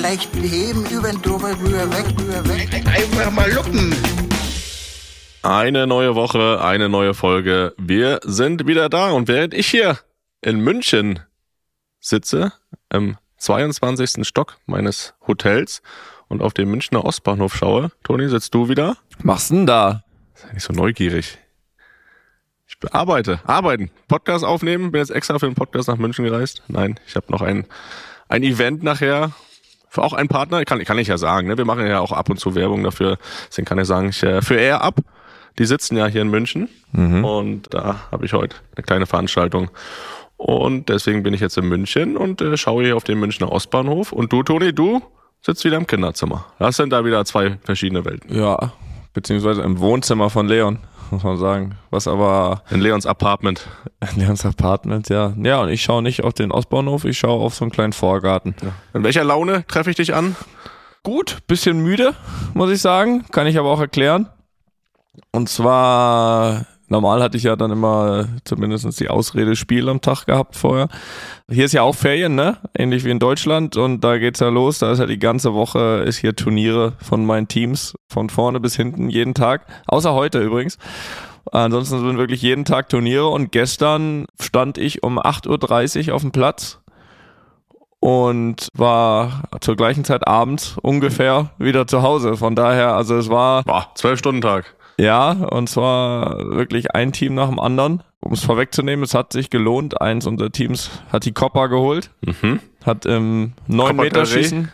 leicht beheben, über den drüber, rüber, weg. Einfach mal lupen. Eine neue Woche, eine neue Folge. Wir sind wieder da und während ich hier in München sitze, im 22. Stock meines Hotels und auf den Münchner Ostbahnhof schaue, Toni, sitzt du wieder? Machst denn da? Sei nicht so neugierig. Ich arbeiten, Podcast aufnehmen, bin jetzt extra für den Podcast nach München gereist. Nein, ich habe noch ein Event nachher, für auch einen Partner, kann ich ja sagen, ne? Wir machen ja auch ab und zu Werbung dafür, deswegen kann ich sagen, für Air Up, die sitzen ja hier in München und da habe ich heute eine kleine Veranstaltung und deswegen bin ich jetzt in München und schaue hier auf den Münchner Ostbahnhof und du, Toni, du sitzt wieder im Kinderzimmer. Das sind da wieder zwei verschiedene Welten. Ja, beziehungsweise im Wohnzimmer von Leon, muss man sagen. Was aber... In Leons Apartment. Ja. Ja, und ich schaue nicht auf den Ostbahnhof, ich schaue auf so einen kleinen Vorgarten. Ja. In welcher Laune treffe ich dich an? Gut, bisschen müde, muss ich sagen. Kann ich aber auch erklären. Und zwar... Normal hatte ich ja dann immer zumindest die Ausrede Spiel am Tag gehabt vorher. Hier ist ja auch Ferien, ne? Ähnlich wie in Deutschland und da geht's ja los. Da ist ja die ganze Woche ist hier Turniere von meinen Teams von vorne bis hinten jeden Tag. Außer heute übrigens. Ansonsten sind wirklich jeden Tag Turniere und gestern stand ich um 8.30 Uhr auf dem Platz und war zur gleichen Zeit abends ungefähr wieder zu Hause. Von daher, also es war... 12-Stunden-Tag. Ja, und zwar wirklich ein Team nach dem anderen. Um es vorwegzunehmen, es hat sich gelohnt. Eins unserer Teams hat die Copa geholt. Hat im 9-Meter-Schießen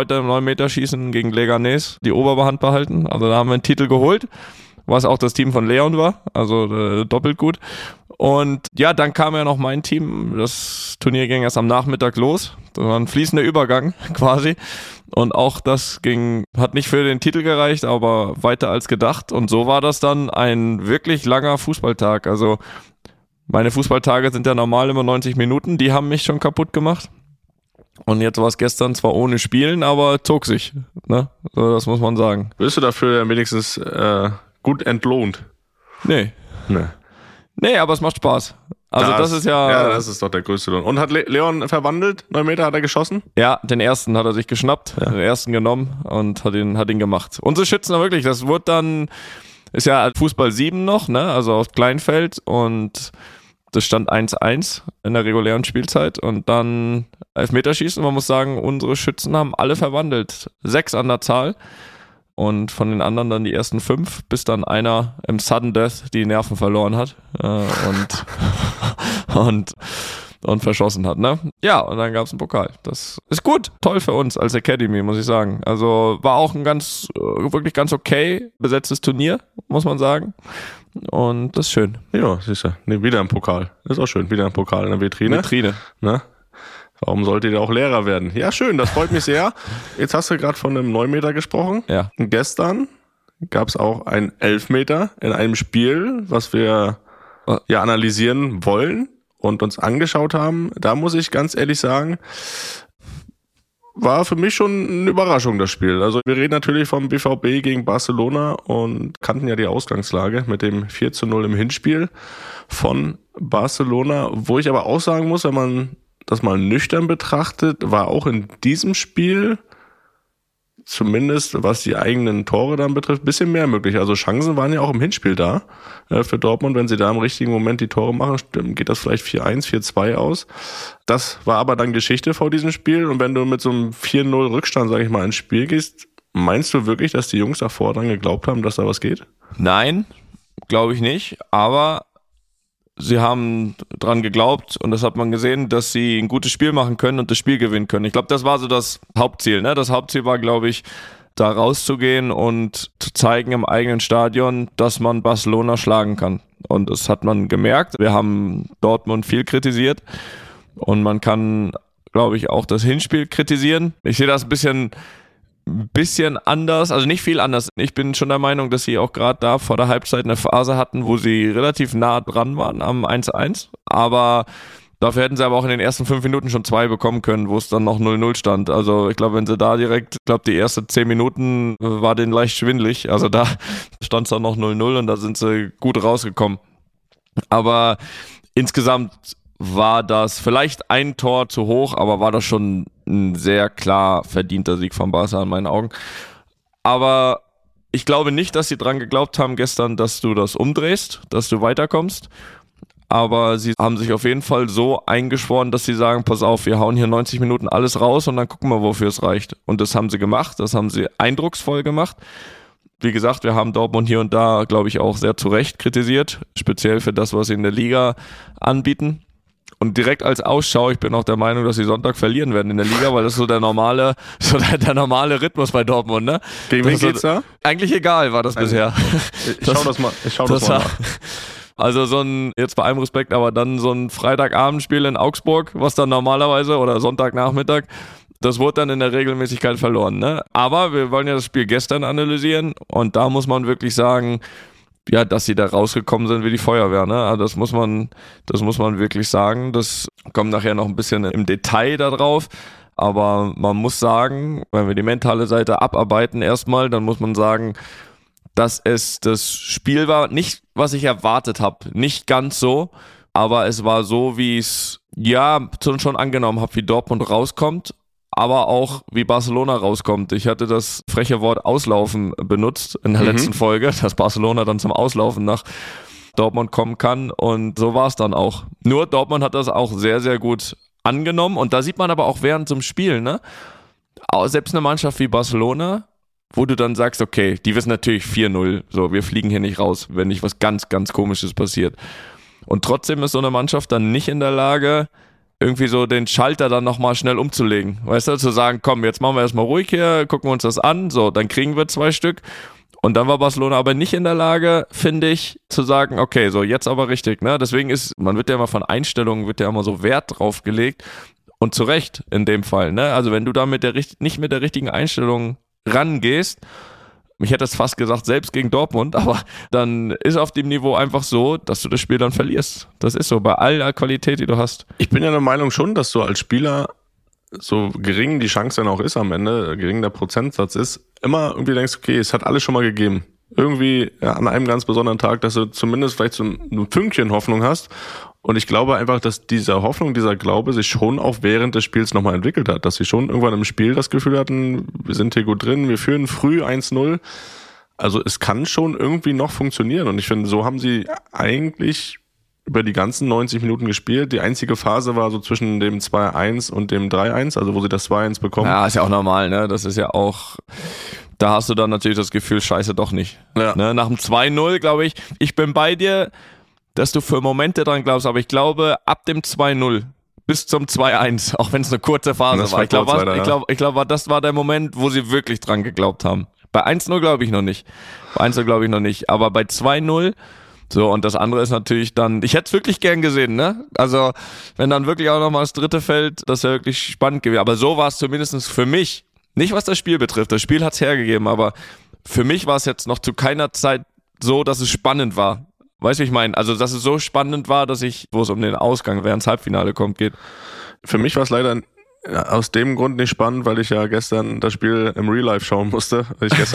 gegen Leganés die Oberhand behalten. Also da haben wir einen Titel geholt, was auch das Team von Leon war. Also doppelt gut. Und ja, dann kam ja noch mein Team. Das Turnier ging erst am Nachmittag los. Das war ein fließender Übergang quasi. Und auch das hat nicht für den Titel gereicht, aber weiter als gedacht. Und so war das dann ein wirklich langer Fußballtag. Also meine Fußballtage sind ja normal immer 90 Minuten. Die haben mich schon kaputt gemacht. Und jetzt war es gestern zwar ohne Spielen, aber zog sich. Ne? So, das muss man sagen. Wirst du dafür wenigstens gut entlohnt? Nee, aber es macht Spaß. Also das ist ja... Ja, das ist doch der größte Lohn. Und hat Leon verwandelt? 9 Meter hat er geschossen? Ja, den ersten hat er sich geschnappt, den ersten genommen und hat ihn gemacht. Unsere Schützen wirklich, das wurde dann... Ist ja Fußball 7 noch, ne? Also auf Kleinfeld und das stand 1-1 in der regulären Spielzeit und dann Elfmeterschießen. Man muss sagen, unsere Schützen haben alle verwandelt. 6 an der Zahl. Und von den anderen dann die ersten 5, bis dann einer im Sudden Death die Nerven verloren hat und verschossen hat, ne? Ja, und dann gab's einen Pokal. Das ist gut, toll für uns als Academy, muss ich sagen. Also war auch ein wirklich ganz okay besetztes Turnier, muss man sagen. Und das ist schön. Ja, siehst du. Nee, wieder ein Pokal. Ist auch schön, wieder ein Pokal in der Vitrine. Ne? Warum sollte der auch Lehrer werden? Ja, schön, das freut mich sehr. Jetzt hast du gerade von einem 9 Meter gesprochen. Ja. Gestern gab es auch einen 11 Meter in einem Spiel, was wir ja analysieren wollen und uns angeschaut haben. Da muss ich ganz ehrlich sagen, war für mich schon eine Überraschung, das Spiel. Also wir reden natürlich vom BVB gegen Barcelona und kannten ja die Ausgangslage mit dem 4:0 im Hinspiel von Barcelona, wo ich aber auch sagen muss, wenn man das mal nüchtern betrachtet, war auch in diesem Spiel, zumindest was die eigenen Tore dann betrifft, ein bisschen mehr möglich. Also Chancen waren ja auch im Hinspiel da für Dortmund. Wenn sie da im richtigen Moment die Tore machen, geht das vielleicht 4-1, 4-2 aus. Das war aber dann Geschichte vor diesem Spiel. Und wenn du mit so einem 4:0 Rückstand, sag ich mal, ins Spiel gehst, meinst du wirklich, dass die Jungs davor dran geglaubt haben, dass da was geht? Nein, glaube ich nicht. Aber sie haben dran geglaubt und das hat man gesehen, dass sie ein gutes Spiel machen können und das Spiel gewinnen können. Ich glaube, das war so das Hauptziel. Ne? Das Hauptziel war, glaube ich, da rauszugehen und zu zeigen im eigenen Stadion, dass man Barcelona schlagen kann. Und das hat man gemerkt. Wir haben Dortmund viel kritisiert und man kann, glaube ich, auch das Hinspiel kritisieren. Ich sehe das ein bisschen anders, also nicht viel anders. Ich bin schon der Meinung, dass sie auch gerade da vor der Halbzeit eine Phase hatten, wo sie relativ nah dran waren am 1-1, aber dafür hätten sie aber auch in den ersten 5 Minuten schon 2 bekommen können, wo es dann noch 0-0 stand. Also ich glaube, wenn sie da direkt, die ersten 10 Minuten war denen leicht schwindelig, also da stand es dann noch 0-0 und da sind sie gut rausgekommen. Aber insgesamt war das vielleicht ein Tor zu hoch, aber war das schon ein sehr klar verdienter Sieg von Barca in meinen Augen. Aber ich glaube nicht, dass sie dran geglaubt haben gestern, dass du das umdrehst, dass du weiterkommst. Aber sie haben sich auf jeden Fall so eingeschworen, dass sie sagen, pass auf, wir hauen hier 90 Minuten alles raus und dann gucken wir, wofür es reicht. Und das haben sie gemacht, das haben sie eindrucksvoll gemacht. Wie gesagt, wir haben Dortmund hier und da, glaube ich, auch sehr zu Recht kritisiert, speziell für das, was sie in der Liga anbieten. Und direkt als Ausschau, ich bin auch der Meinung, dass sie Sonntag verlieren werden in der Liga, weil das ist so der normale Rhythmus bei Dortmund, ne? Gegen wen geht's da? Eigentlich egal war das bisher. Ich schau das mal nach. Also jetzt bei allem Respekt, aber dann so ein Freitagabendspiel in Augsburg, was dann normalerweise, oder Sonntagnachmittag, das wurde dann in der Regelmäßigkeit verloren, ne? Aber wir wollen ja das Spiel gestern analysieren und da muss man wirklich sagen, ja, dass sie da rausgekommen sind wie die Feuerwehr, ne? Also das muss man wirklich sagen. Das kommt nachher noch ein bisschen im Detail da drauf. Aber man muss sagen, wenn wir die mentale Seite abarbeiten erstmal, dann muss man sagen, dass es das Spiel war, nicht was ich erwartet habe, nicht ganz so, aber es war so, wie ich es ja schon angenommen habe, wie Dortmund rauskommt, aber auch wie Barcelona rauskommt. Ich hatte das freche Wort Auslaufen benutzt in der letzten Folge, dass Barcelona dann zum Auslaufen nach Dortmund kommen kann und so war es dann auch. Nur Dortmund hat das auch sehr, sehr gut angenommen und da sieht man aber auch während zum Spiel, ne? Selbst eine Mannschaft wie Barcelona, wo du dann sagst, okay, die wissen natürlich 4-0, so, wir fliegen hier nicht raus, wenn nicht was ganz, ganz Komisches passiert. Und trotzdem ist so eine Mannschaft dann nicht in der Lage, irgendwie so den Schalter dann nochmal schnell umzulegen. Weißt du, zu sagen, komm, jetzt machen wir erstmal ruhig hier, gucken wir uns das an, so, dann kriegen wir 2 Stück. Und dann war Barcelona aber nicht in der Lage, finde ich, zu sagen, okay, so, jetzt aber richtig, ne? Deswegen man wird ja immer von Einstellungen, wird ja immer so Wert drauf gelegt. Und zu Recht in dem Fall, ne? Also wenn du da nicht mit der richtigen Einstellung rangehst, ich hätte es fast gesagt, selbst gegen Dortmund, aber dann ist auf dem Niveau einfach so, dass du das Spiel dann verlierst. Das ist so, bei aller Qualität, die du hast. Ich bin ja der Meinung schon, dass du als Spieler, so gering die Chance dann auch ist am Ende, gering der Prozentsatz ist, immer irgendwie denkst, okay, es hat alles schon mal gegeben. Irgendwie an einem ganz besonderen Tag, dass du zumindest vielleicht so ein Fünkchen Hoffnung hast. Und ich glaube einfach, dass diese Hoffnung, dieser Glaube sich schon auch während des Spiels nochmal entwickelt hat. Dass sie schon irgendwann im Spiel das Gefühl hatten, wir sind hier gut drin, wir führen früh 1-0. Also es kann schon irgendwie noch funktionieren. Und ich finde, so haben sie eigentlich über die ganzen 90 Minuten gespielt. Die einzige Phase war so zwischen dem 2-1 und dem 3-1, also wo sie das 2-1 bekommen. Ja, ist ja auch normal, ne? Das ist ja auch... Da hast du dann natürlich das Gefühl, scheiße, doch nicht. Ja. Ne? Nach dem 2-0, glaube ich bin bei dir, dass du für Momente dran glaubst, aber ich glaube, ab dem 2-0 bis zum 2-1, auch wenn es eine kurze Phase war. Ich glaube, das war der Moment, wo sie wirklich dran geglaubt haben. Bei 1-0 glaube ich noch nicht. Aber bei 2-0, so, und das andere ist natürlich dann, ich hätte es wirklich gern gesehen, ne? Also, wenn dann wirklich auch nochmal das dritte fällt, das wäre wirklich spannend gewesen. Aber so war es zumindest für mich. Nicht, was das Spiel betrifft. Das Spiel hat's hergegeben, aber für mich war es jetzt noch zu keiner Zeit so, dass es spannend war. Weißt du, wie ich meine? Also, dass es so spannend war, wo es um den Ausgang, wer ins Halbfinale kommt, geht. Für mich war es leider aus dem Grund nicht spannend, weil ich ja gestern das Spiel im Real Life schauen musste. Weil ich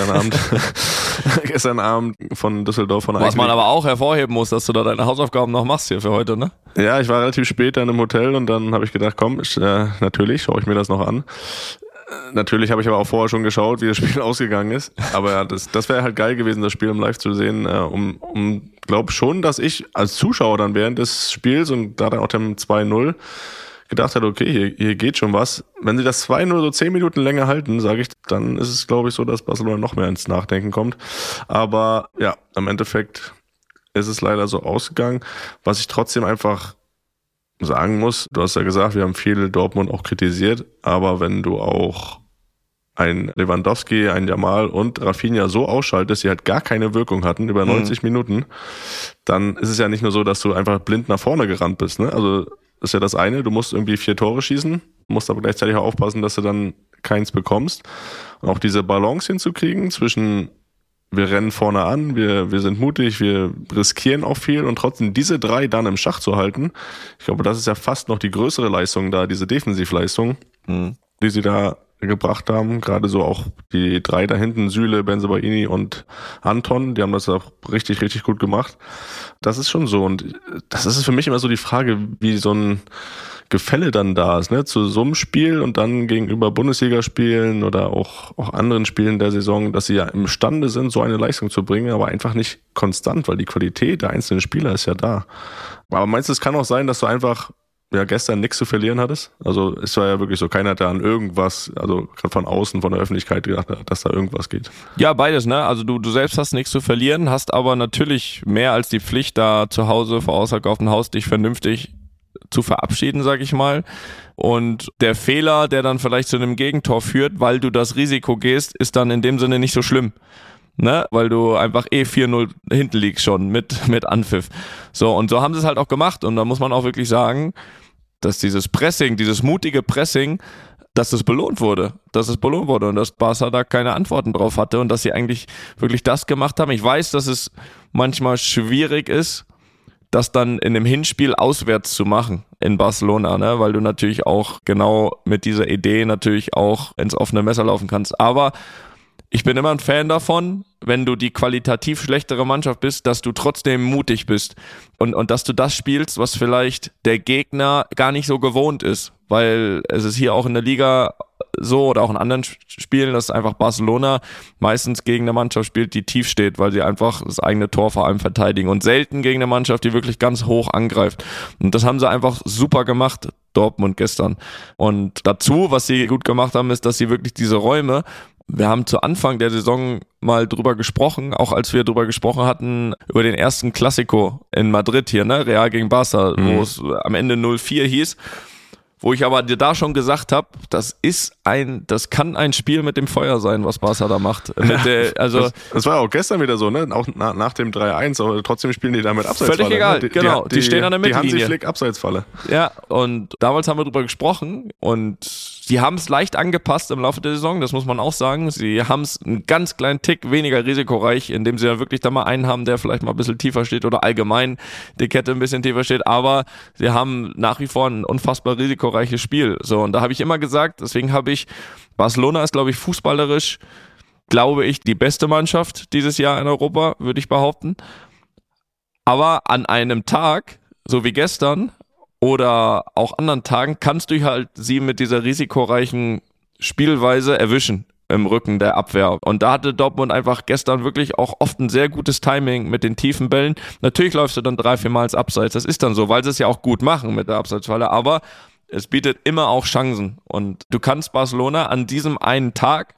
gestern Abend von Düsseldorf von Was man aber auch hervorheben muss, dass du da deine Hausaufgaben noch machst hier für heute, ne? Ja, ich war relativ spät dann im Hotel und dann habe ich gedacht, komm, natürlich schaue ich mir das noch an. Natürlich habe ich aber auch vorher schon geschaut, wie das Spiel ausgegangen ist. Aber ja, das wäre halt geil gewesen, das Spiel im Live zu sehen. Glaub schon, dass ich als Zuschauer dann während des Spiels und da dann auch dem 2-0 gedacht hätte, okay, hier geht schon was. Wenn sie das 2-0 so 10 Minuten länger halten, sage ich, dann ist es, glaube ich, so, dass Barcelona noch mehr ins Nachdenken kommt. Aber ja, im Endeffekt ist es leider so ausgegangen. Was ich trotzdem einfach sagen muss, du hast ja gesagt, wir haben viel Dortmund auch kritisiert, aber wenn du auch ein Lewandowski, ein Jamal und Rafinha so ausschaltest, die halt gar keine Wirkung hatten über 90 Minuten, dann ist es ja nicht nur so, dass du einfach blind nach vorne gerannt bist, ne? Also ist ja das eine, du musst irgendwie 4 Tore schießen, musst aber gleichzeitig auch aufpassen, dass du dann keins bekommst. Und auch diese Balance hinzukriegen zwischen wir rennen vorne an, wir sind mutig, wir riskieren auch viel und trotzdem diese 3 dann im Schach zu halten, ich glaube, das ist ja fast noch die größere Leistung da, diese Defensivleistung, die sie da gebracht haben. Gerade so auch die 3 da hinten, Süle, Bensebaini und Anton, die haben das auch richtig, richtig gut gemacht. Das ist schon so und das ist für mich immer so die Frage, wie so ein Gefälle dann da ist, ne, zu so einem Spiel und dann gegenüber Bundesligaspielen oder auch anderen Spielen der Saison, dass sie ja imstande sind, so eine Leistung zu bringen, aber einfach nicht konstant, weil die Qualität der einzelnen Spieler ist ja da. Aber meinst du, es kann auch sein, dass du einfach gestern nichts zu verlieren hattest? Also es war ja wirklich so, keiner hat da an irgendwas, also gerade von außen, von der Öffentlichkeit gedacht, dass da irgendwas geht. Ja, beides, ne? Also du selbst hast nichts zu verlieren, hast aber natürlich mehr als die Pflicht, da zu Hause vor ausverkauftem Haus dich vernünftig zu verabschieden, sag ich mal. Und der Fehler, der dann vielleicht zu einem Gegentor führt, weil du das Risiko gehst, ist dann in dem Sinne nicht so schlimm. Ne? Weil du einfach 4-0 hinten liegst schon mit Anpfiff. So, und so haben sie es halt auch gemacht. Und da muss man auch wirklich sagen, dass dieses Pressing, dieses mutige Pressing, dass es belohnt wurde. Und dass Barca da keine Antworten drauf hatte und dass sie eigentlich wirklich das gemacht haben. Ich weiß, dass es manchmal schwierig ist, das dann in dem Hinspiel auswärts zu machen in Barcelona, ne? Weil du natürlich auch genau mit dieser Idee natürlich auch ins offene Messer laufen kannst. Aber ich bin immer ein Fan davon, wenn du die qualitativ schlechtere Mannschaft bist, dass du trotzdem mutig bist und dass du das spielst, was vielleicht der Gegner gar nicht so gewohnt ist, weil es ist hier auch in der Liga so oder auch in anderen Spielen, dass einfach Barcelona meistens gegen eine Mannschaft spielt, die tief steht, weil sie einfach das eigene Tor vor allem verteidigen und selten gegen eine Mannschaft, die wirklich ganz hoch angreift. Und das haben sie einfach super gemacht, Dortmund gestern. Und dazu, was sie gut gemacht haben, ist, dass sie wirklich diese Räume, wir haben zu Anfang der Saison mal drüber gesprochen, auch als wir drüber gesprochen hatten, über den ersten Clasico in Madrid hier, ne, Real gegen Barca, wo es am Ende 0-4 hieß, wo ich aber dir da schon gesagt habe, das kann ein Spiel mit dem Feuer sein, was Barca da macht. Das war auch gestern wieder so, ne? Auch nach dem 3-1, aber trotzdem spielen die da mit Abseitsfalle. Völlig egal, ne? genau. Die stehen an der Mittellinie. Die Hansi Flick Abseitsfalle. Ja, und damals haben wir drüber gesprochen und die haben es leicht angepasst im Laufe der Saison, das muss man auch sagen. Sie haben es einen ganz kleinen Tick weniger risikoreich, indem sie ja wirklich da mal einen haben, der vielleicht mal ein bisschen tiefer steht oder allgemein die Kette ein bisschen tiefer steht, aber sie haben nach wie vor ein unfassbar risikoreiches Spiel. So, und da habe ich immer gesagt, deswegen habe ich, Barcelona ist, glaube ich, fußballerisch, glaube ich, die beste Mannschaft dieses Jahr in Europa, würde ich behaupten. Aber an einem Tag, so wie gestern, oder auch anderen Tagen, kannst du halt sie mit dieser risikoreichen Spielweise erwischen im Rücken der Abwehr. Und da hatte Dortmund einfach gestern wirklich auch oft ein sehr gutes Timing mit den tiefen Bällen. Natürlich läufst du dann 3-4 Mal ins Abseits, das ist dann so, weil sie es ja auch gut machen mit der Abseitsfalle, aber es bietet immer auch Chancen. Und du kannst Barcelona an diesem einen Tag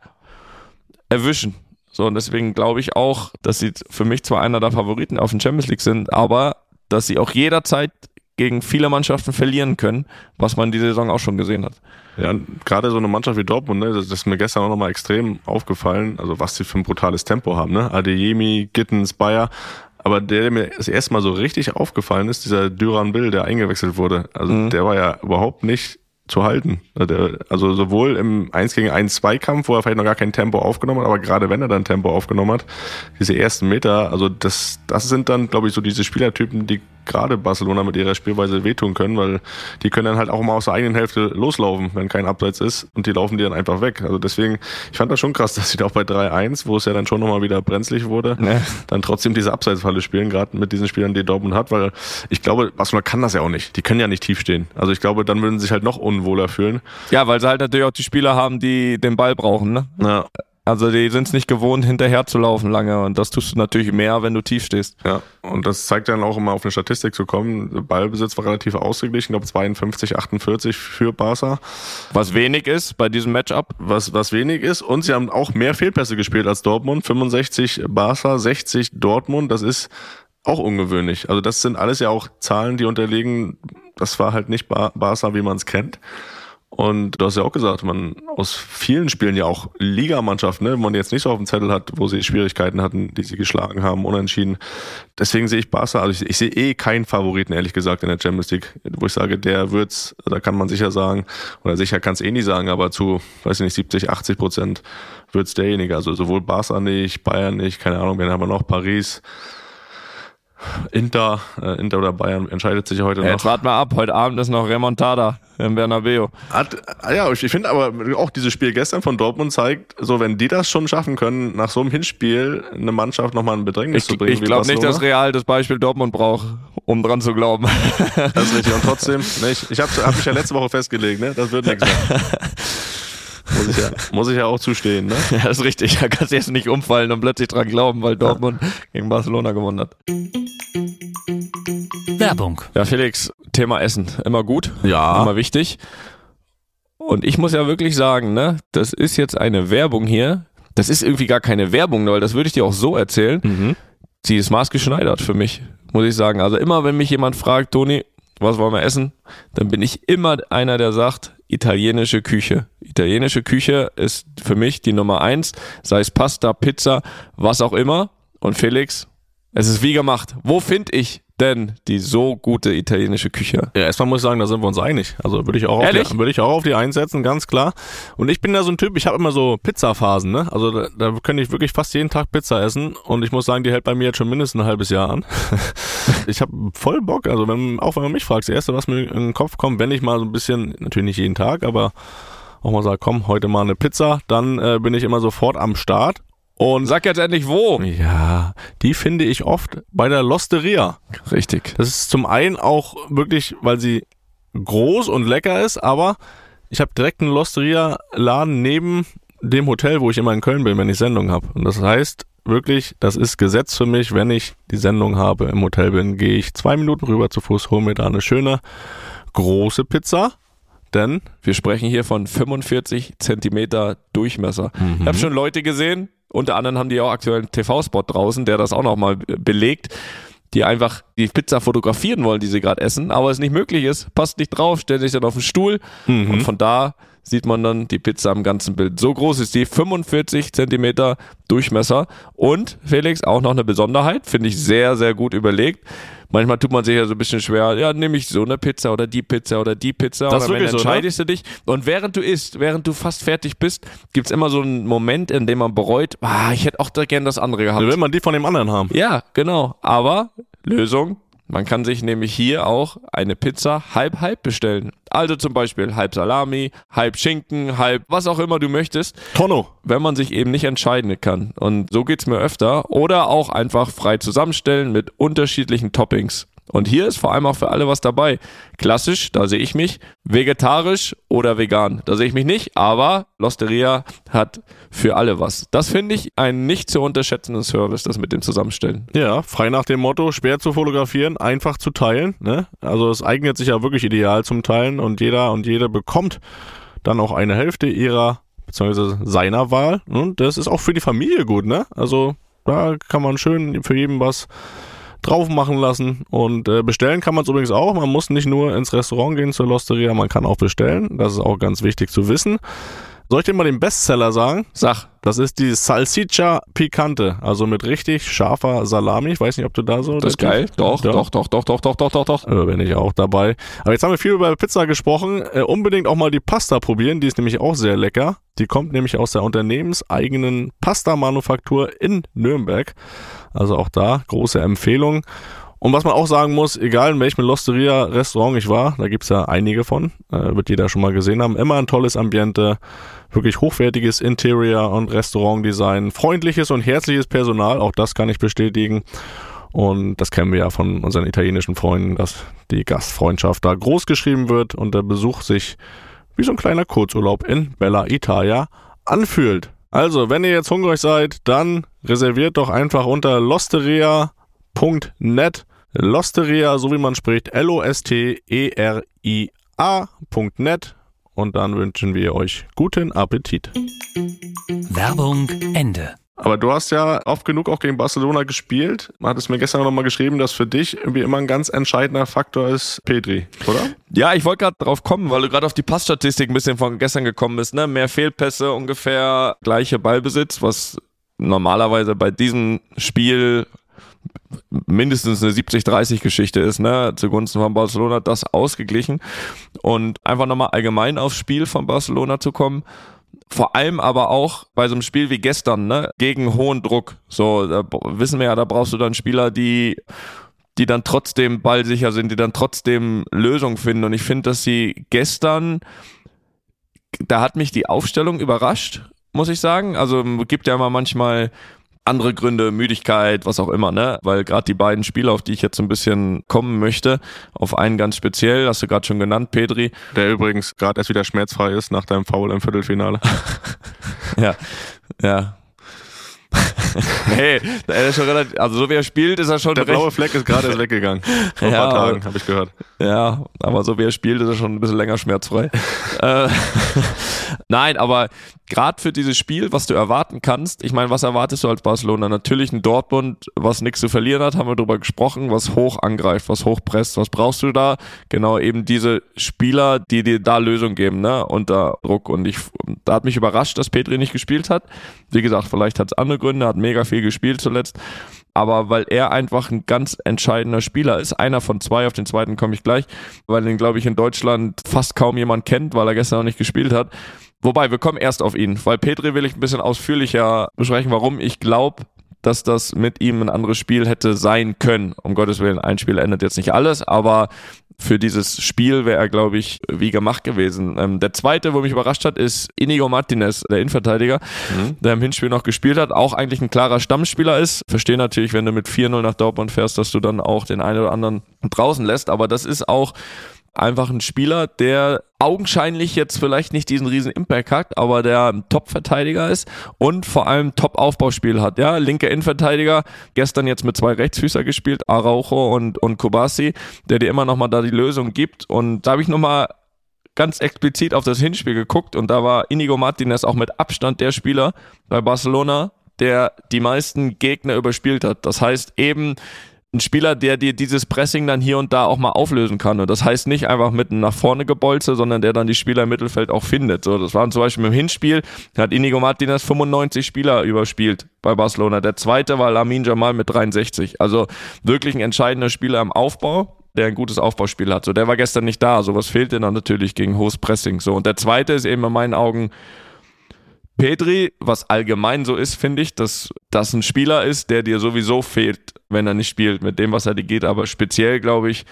erwischen. So, und deswegen glaube ich auch, dass sie für mich zwar einer der Favoriten auf den Champions League sind, aber dass sie auch jederzeit gegen viele Mannschaften verlieren können, was man diese Saison auch schon gesehen hat. Ja, gerade so eine Mannschaft wie Dortmund, ne, das ist mir gestern auch nochmal extrem aufgefallen, also was sie für ein brutales Tempo haben, ne? Adeyemi, Gittens, Bayer, aber der mir das erste Mal so richtig aufgefallen ist, dieser Duran Bill, der eingewechselt wurde, also der war ja überhaupt nicht zu halten. Also sowohl im 1 gegen 1 Zweikampf, wo er vielleicht noch gar kein Tempo aufgenommen hat, aber gerade wenn er dann Tempo aufgenommen hat, diese ersten Meter, also das sind dann, glaube ich, so diese Spielertypen, die gerade Barcelona mit ihrer Spielweise wehtun können, weil die können dann halt auch mal aus der eigenen Hälfte loslaufen, wenn kein Abseits ist, und die laufen die dann einfach weg. Also deswegen, ich fand das schon krass, dass sie da auch bei 3-1, wo es ja dann schon nochmal wieder brenzlig wurde, dann trotzdem diese Abseitsfalle spielen, gerade mit diesen Spielern, die Dortmund hat, weil ich glaube, Barcelona kann das ja auch nicht. Die können ja nicht tief stehen. Also ich glaube, dann würden sie sich halt noch unwohler fühlen. Ja, weil sie halt natürlich auch die Spieler haben, die den Ball brauchen, ne? Ja. Also die sind es nicht gewohnt, hinterher zu laufen lange, und das tust du natürlich mehr, wenn du tief stehst. Ja, und das zeigt dann auch immer, auf eine Statistik zu kommen. Der Ballbesitz war relativ ausgeglichen, ich glaube 52-48 für Barca. Was wenig ist bei diesem Matchup. Was wenig ist, und sie haben auch mehr Fehlpässe gespielt als Dortmund. 65 Barca, 60 Dortmund, das ist auch ungewöhnlich. Also das sind alles ja auch Zahlen, die unterlegen, das war halt nicht Barca, wie man es kennt. Und du hast ja auch gesagt, man aus vielen Spielen ja auch Ligamannschaften, ne, wo man jetzt nicht so auf dem Zettel hat, wo sie Schwierigkeiten hatten, die sie geschlagen haben, unentschieden. Deswegen sehe ich Barca, also ich sehe keinen Favoriten, ehrlich gesagt, in der Champions League, wo ich sage, der wird's, da kann man sicher sagen, oder sicher kann es nie sagen, aber zu, weiß ich nicht, 70-80% wird's derjenige. Also sowohl Barca nicht, Bayern nicht, keine Ahnung, wen haben wir noch, Paris, Inter oder Bayern entscheidet sich heute noch. Jetzt wart mal ab, heute Abend ist noch Remontada im Bernabeu. Ja, ich finde aber auch dieses Spiel gestern von Dortmund zeigt, so wenn die das schon schaffen können, nach so einem Hinspiel eine Mannschaft nochmal in Bedrängnis zu bringen. Ich glaube nicht, dass Real das Beispiel Dortmund braucht, um dran zu glauben. Das ist richtig. Und trotzdem, ne, ich hab mich ja letzte Woche festgelegt, ne? Das wird nichts mehr. Muss ich ja auch zustehen, ne? Ja, das ist richtig. Da kannst du jetzt nicht umfallen und plötzlich dran glauben, weil Dortmund gegen Barcelona gewonnen hat. Werbung. Ja, Felix, Thema Essen. Immer gut. Ja. Immer wichtig. Und ich muss ja wirklich sagen, ne, das ist jetzt eine Werbung hier. Das ist irgendwie gar keine Werbung, weil das würde ich dir auch so erzählen. Mhm. Sie ist maßgeschneidert für mich, muss ich sagen. Also immer, wenn mich jemand fragt, Toni, was wollen wir essen? Dann bin ich immer einer, der sagt, italienische Küche. Italienische Küche ist für mich die Nummer 1, sei es Pasta, Pizza, was auch immer. Und Felix, es ist wie gemacht. Wo finde ich denn die so gute italienische Küche? Ja, erstmal muss ich sagen, da sind wir uns einig. Also würde ich auch auf die einsetzen, ganz klar. Und ich bin da so ein Typ, ich habe immer so Pizzaphasen, ne? Also da könnte ich wirklich fast jeden Tag Pizza essen und ich muss sagen, die hält bei mir jetzt schon mindestens ein halbes Jahr an. Ich habe voll Bock, also wenn man mich fragt, das Erste, was mir in den Kopf kommt, wenn ich mal so ein bisschen, natürlich nicht jeden Tag, aber auch mal sage, komm, heute mal eine Pizza, dann bin ich immer sofort am Start. Und Sag jetzt endlich wo. ja, die finde ich oft bei der L'Osteria. Richtig. Das ist zum einen auch wirklich, weil sie groß und lecker ist, aber ich habe direkt einen L'Osteria-Laden neben dem Hotel, wo ich immer in Köln bin, wenn ich Sendung habe. Und das heißt wirklich, das ist Gesetz für mich, wenn ich die Sendung habe, im Hotel bin, gehe ich 2 Minuten rüber zu Fuß, hole mir da eine schöne große Pizza. Denn wir sprechen hier von 45 Zentimeter Durchmesser. Ich habe schon Leute gesehen, unter anderem haben die auch aktuell einen TV-Spot draußen, der das auch nochmal belegt, die einfach die Pizza fotografieren wollen, die sie gerade essen, aber es nicht möglich ist, passt nicht drauf, stellt sich dann auf den Stuhl und von da sieht man dann die Pizza im ganzen Bild. So groß ist die, 45 Zentimeter Durchmesser und Felix, auch noch eine Besonderheit, finde ich sehr, sehr gut überlegt. Manchmal tut man sich ja so ein bisschen schwer, ja, nehme ich so eine Pizza oder die Pizza oder die Pizza. Das und dann ist wirklich entscheidest du dich. Und während du isst, während du fast fertig bist, gibt's immer so einen Moment, in dem man bereut, ich hätte auch da gern das andere gehabt. dann will man die von dem anderen haben. Ja, genau. Aber Lösung, man kann sich nämlich hier auch eine Pizza halb-halb bestellen. Also zum Beispiel halb Salami, halb Schinken, halb was auch immer du möchtest. Tonno. Wenn man sich eben nicht entscheiden kann. Und so geht's mir öfter. Oder auch einfach frei zusammenstellen mit unterschiedlichen Toppings. Und hier ist vor allem auch für alle was dabei. Klassisch, da sehe ich mich, vegetarisch oder vegan. Da sehe ich mich nicht, aber L'Osteria hat für alle was. Das finde ich ein nicht zu unterschätzenden Service, das mit dem Zusammenstellen. Ja, frei nach dem Motto, schwer zu fotografieren, einfach zu teilen. Ne? Also es eignet sich ja wirklich ideal zum Teilen und jeder und jede bekommt dann auch eine Hälfte ihrer bzw. seiner Wahl. Und das ist auch für die Familie gut, ne? Also da kann man schön für jeden was drauf machen lassen und bestellen kann man es übrigens auch. Man muss nicht nur ins Restaurant gehen zur L'Osteria, man kann auch bestellen. Das ist auch ganz wichtig zu wissen. Soll ich dir mal den Bestseller sagen? Sag. Das ist die Salsiccia Picante, also mit richtig scharfer Salami. Ich weiß nicht, ob du da so... Das ist geil. Doch. Bin ich auch dabei. Aber jetzt haben wir viel über Pizza gesprochen. Unbedingt auch mal die Pasta probieren, die ist nämlich auch sehr lecker. Die kommt nämlich aus der unternehmenseigenen Pasta-Manufaktur in Nürnberg. Also auch da große Empfehlung. Und was man auch sagen muss, egal in welchem L'Osteria-Restaurant ich war, da gibt's ja einige von, wird jeder schon mal gesehen haben, immer ein tolles Ambiente, wirklich hochwertiges Interior- und Restaurantdesign, freundliches und herzliches Personal, auch das kann ich bestätigen. Und das kennen wir ja von unseren italienischen Freunden, dass die Gastfreundschaft da groß geschrieben wird und der Besuch sich wie so ein kleiner Kurzurlaub in Bella Italia anfühlt. Also, wenn ihr jetzt hungrig seid, dann reserviert doch einfach unter L'Osteria.net. L'Osteria, so wie man spricht, LOSTERIA.net. Und dann wünschen wir euch guten Appetit. Werbung Ende. Aber du hast ja oft genug auch gegen Barcelona gespielt. Man hat es mir gestern nochmal geschrieben, dass für dich irgendwie immer ein ganz entscheidender Faktor ist Pedri, oder? Ja, ich wollte gerade drauf kommen, weil du gerade auf die Passstatistik ein bisschen von gestern gekommen bist. Ne? Mehr Fehlpässe, ungefähr gleiche Ballbesitz, was normalerweise bei diesem Spiel mindestens eine 70-30-Geschichte ist, ne, zugunsten von Barcelona, das ausgeglichen. Und einfach nochmal allgemein aufs Spiel von Barcelona zu kommen, vor allem aber auch bei so einem Spiel wie gestern, ne, gegen hohen Druck. So, da wissen wir ja, da brauchst du dann Spieler, die dann trotzdem ballsicher sind, die dann trotzdem Lösungen finden. Und ich finde, dass sie gestern, da hat mich die Aufstellung überrascht, muss ich sagen. Also gibt ja immer manchmal andere Gründe, Müdigkeit, was auch immer, ne? Weil gerade die beiden Spieler, auf die ich jetzt so ein bisschen kommen möchte, auf einen ganz speziell, hast du gerade schon genannt, Pedri. Der übrigens gerade erst wieder schmerzfrei ist nach deinem Foul im Viertelfinale. Ja. Nee, er ist schon relativ, also so wie er spielt, ist er schon Der blaue Fleck ist gerade erst weggegangen. Vor ein paar Tagen, habe ich gehört. Ja, aber so wie er spielt, ist er schon ein bisschen länger schmerzfrei. Nein, aber gerade für dieses Spiel, was du erwarten kannst, ich meine, was erwartest du als Barcelona? Natürlich ein Dortmund, was nichts zu verlieren hat, haben wir drüber gesprochen, was hoch angreift, was hoch presst. Was brauchst du da? Genau eben diese Spieler, die dir da Lösung geben, ne, unter Druck. Und da hat mich überrascht, dass Pedri nicht gespielt hat. Wie gesagt, vielleicht hat es andere Gründe, hat mega viel gespielt zuletzt. Aber weil er einfach ein ganz entscheidender Spieler ist, einer von zwei, auf den zweiten komme ich gleich, weil ihn, glaube ich, in Deutschland fast kaum jemand kennt, weil er gestern noch nicht gespielt hat. Wobei, wir kommen erst auf ihn, weil Pedri will ich ein bisschen ausführlicher besprechen, warum ich glaube, dass das mit ihm ein anderes Spiel hätte sein können. Um Gottes Willen, ein Spiel ändert jetzt nicht alles, aber für dieses Spiel wäre er, glaube ich, wie gemacht gewesen. Der zweite, wo mich überrascht hat, ist Inigo Martinez, der Innenverteidiger, der im Hinspiel noch gespielt hat, auch eigentlich ein klarer Stammspieler ist. Verstehe natürlich, wenn du mit 4-0 nach Dortmund fährst, dass du dann auch den einen oder anderen draußen lässt, aber das ist auch einfach ein Spieler, der augenscheinlich jetzt vielleicht nicht diesen riesen Impact hat, aber der ein Top-Verteidiger ist und vor allem Top-Aufbauspiel hat. Ja, linker Innenverteidiger, gestern jetzt mit 2 Rechtsfüßer gespielt, Araujo und Kubasi, der dir immer nochmal da die Lösung gibt. Und da habe ich nochmal ganz explizit auf das Hinspiel geguckt und da war Inigo Martinez auch mit Abstand der Spieler bei Barcelona, der die meisten Gegner überspielt hat. Das heißt eben ein Spieler, der dir dieses Pressing dann hier und da auch mal auflösen kann. Und das heißt nicht einfach mit einem nach vorne Gebolze, sondern der dann die Spieler im Mittelfeld auch findet. So, das waren zum Beispiel im Hinspiel, da hat Inigo Martinez 95 Spieler überspielt bei Barcelona. Der zweite war Lamine Yamal mit 63. Also wirklich ein entscheidender Spieler im Aufbau, der ein gutes Aufbauspiel hat. So, der war gestern nicht da. So was fehlt dann natürlich gegen hohes Pressing. So, und der zweite ist eben in meinen Augen Pedri, was allgemein so ist, finde ich, dass das ein Spieler ist, der dir sowieso fehlt, wenn er nicht spielt, mit dem, was er dir geht, aber speziell glaube ich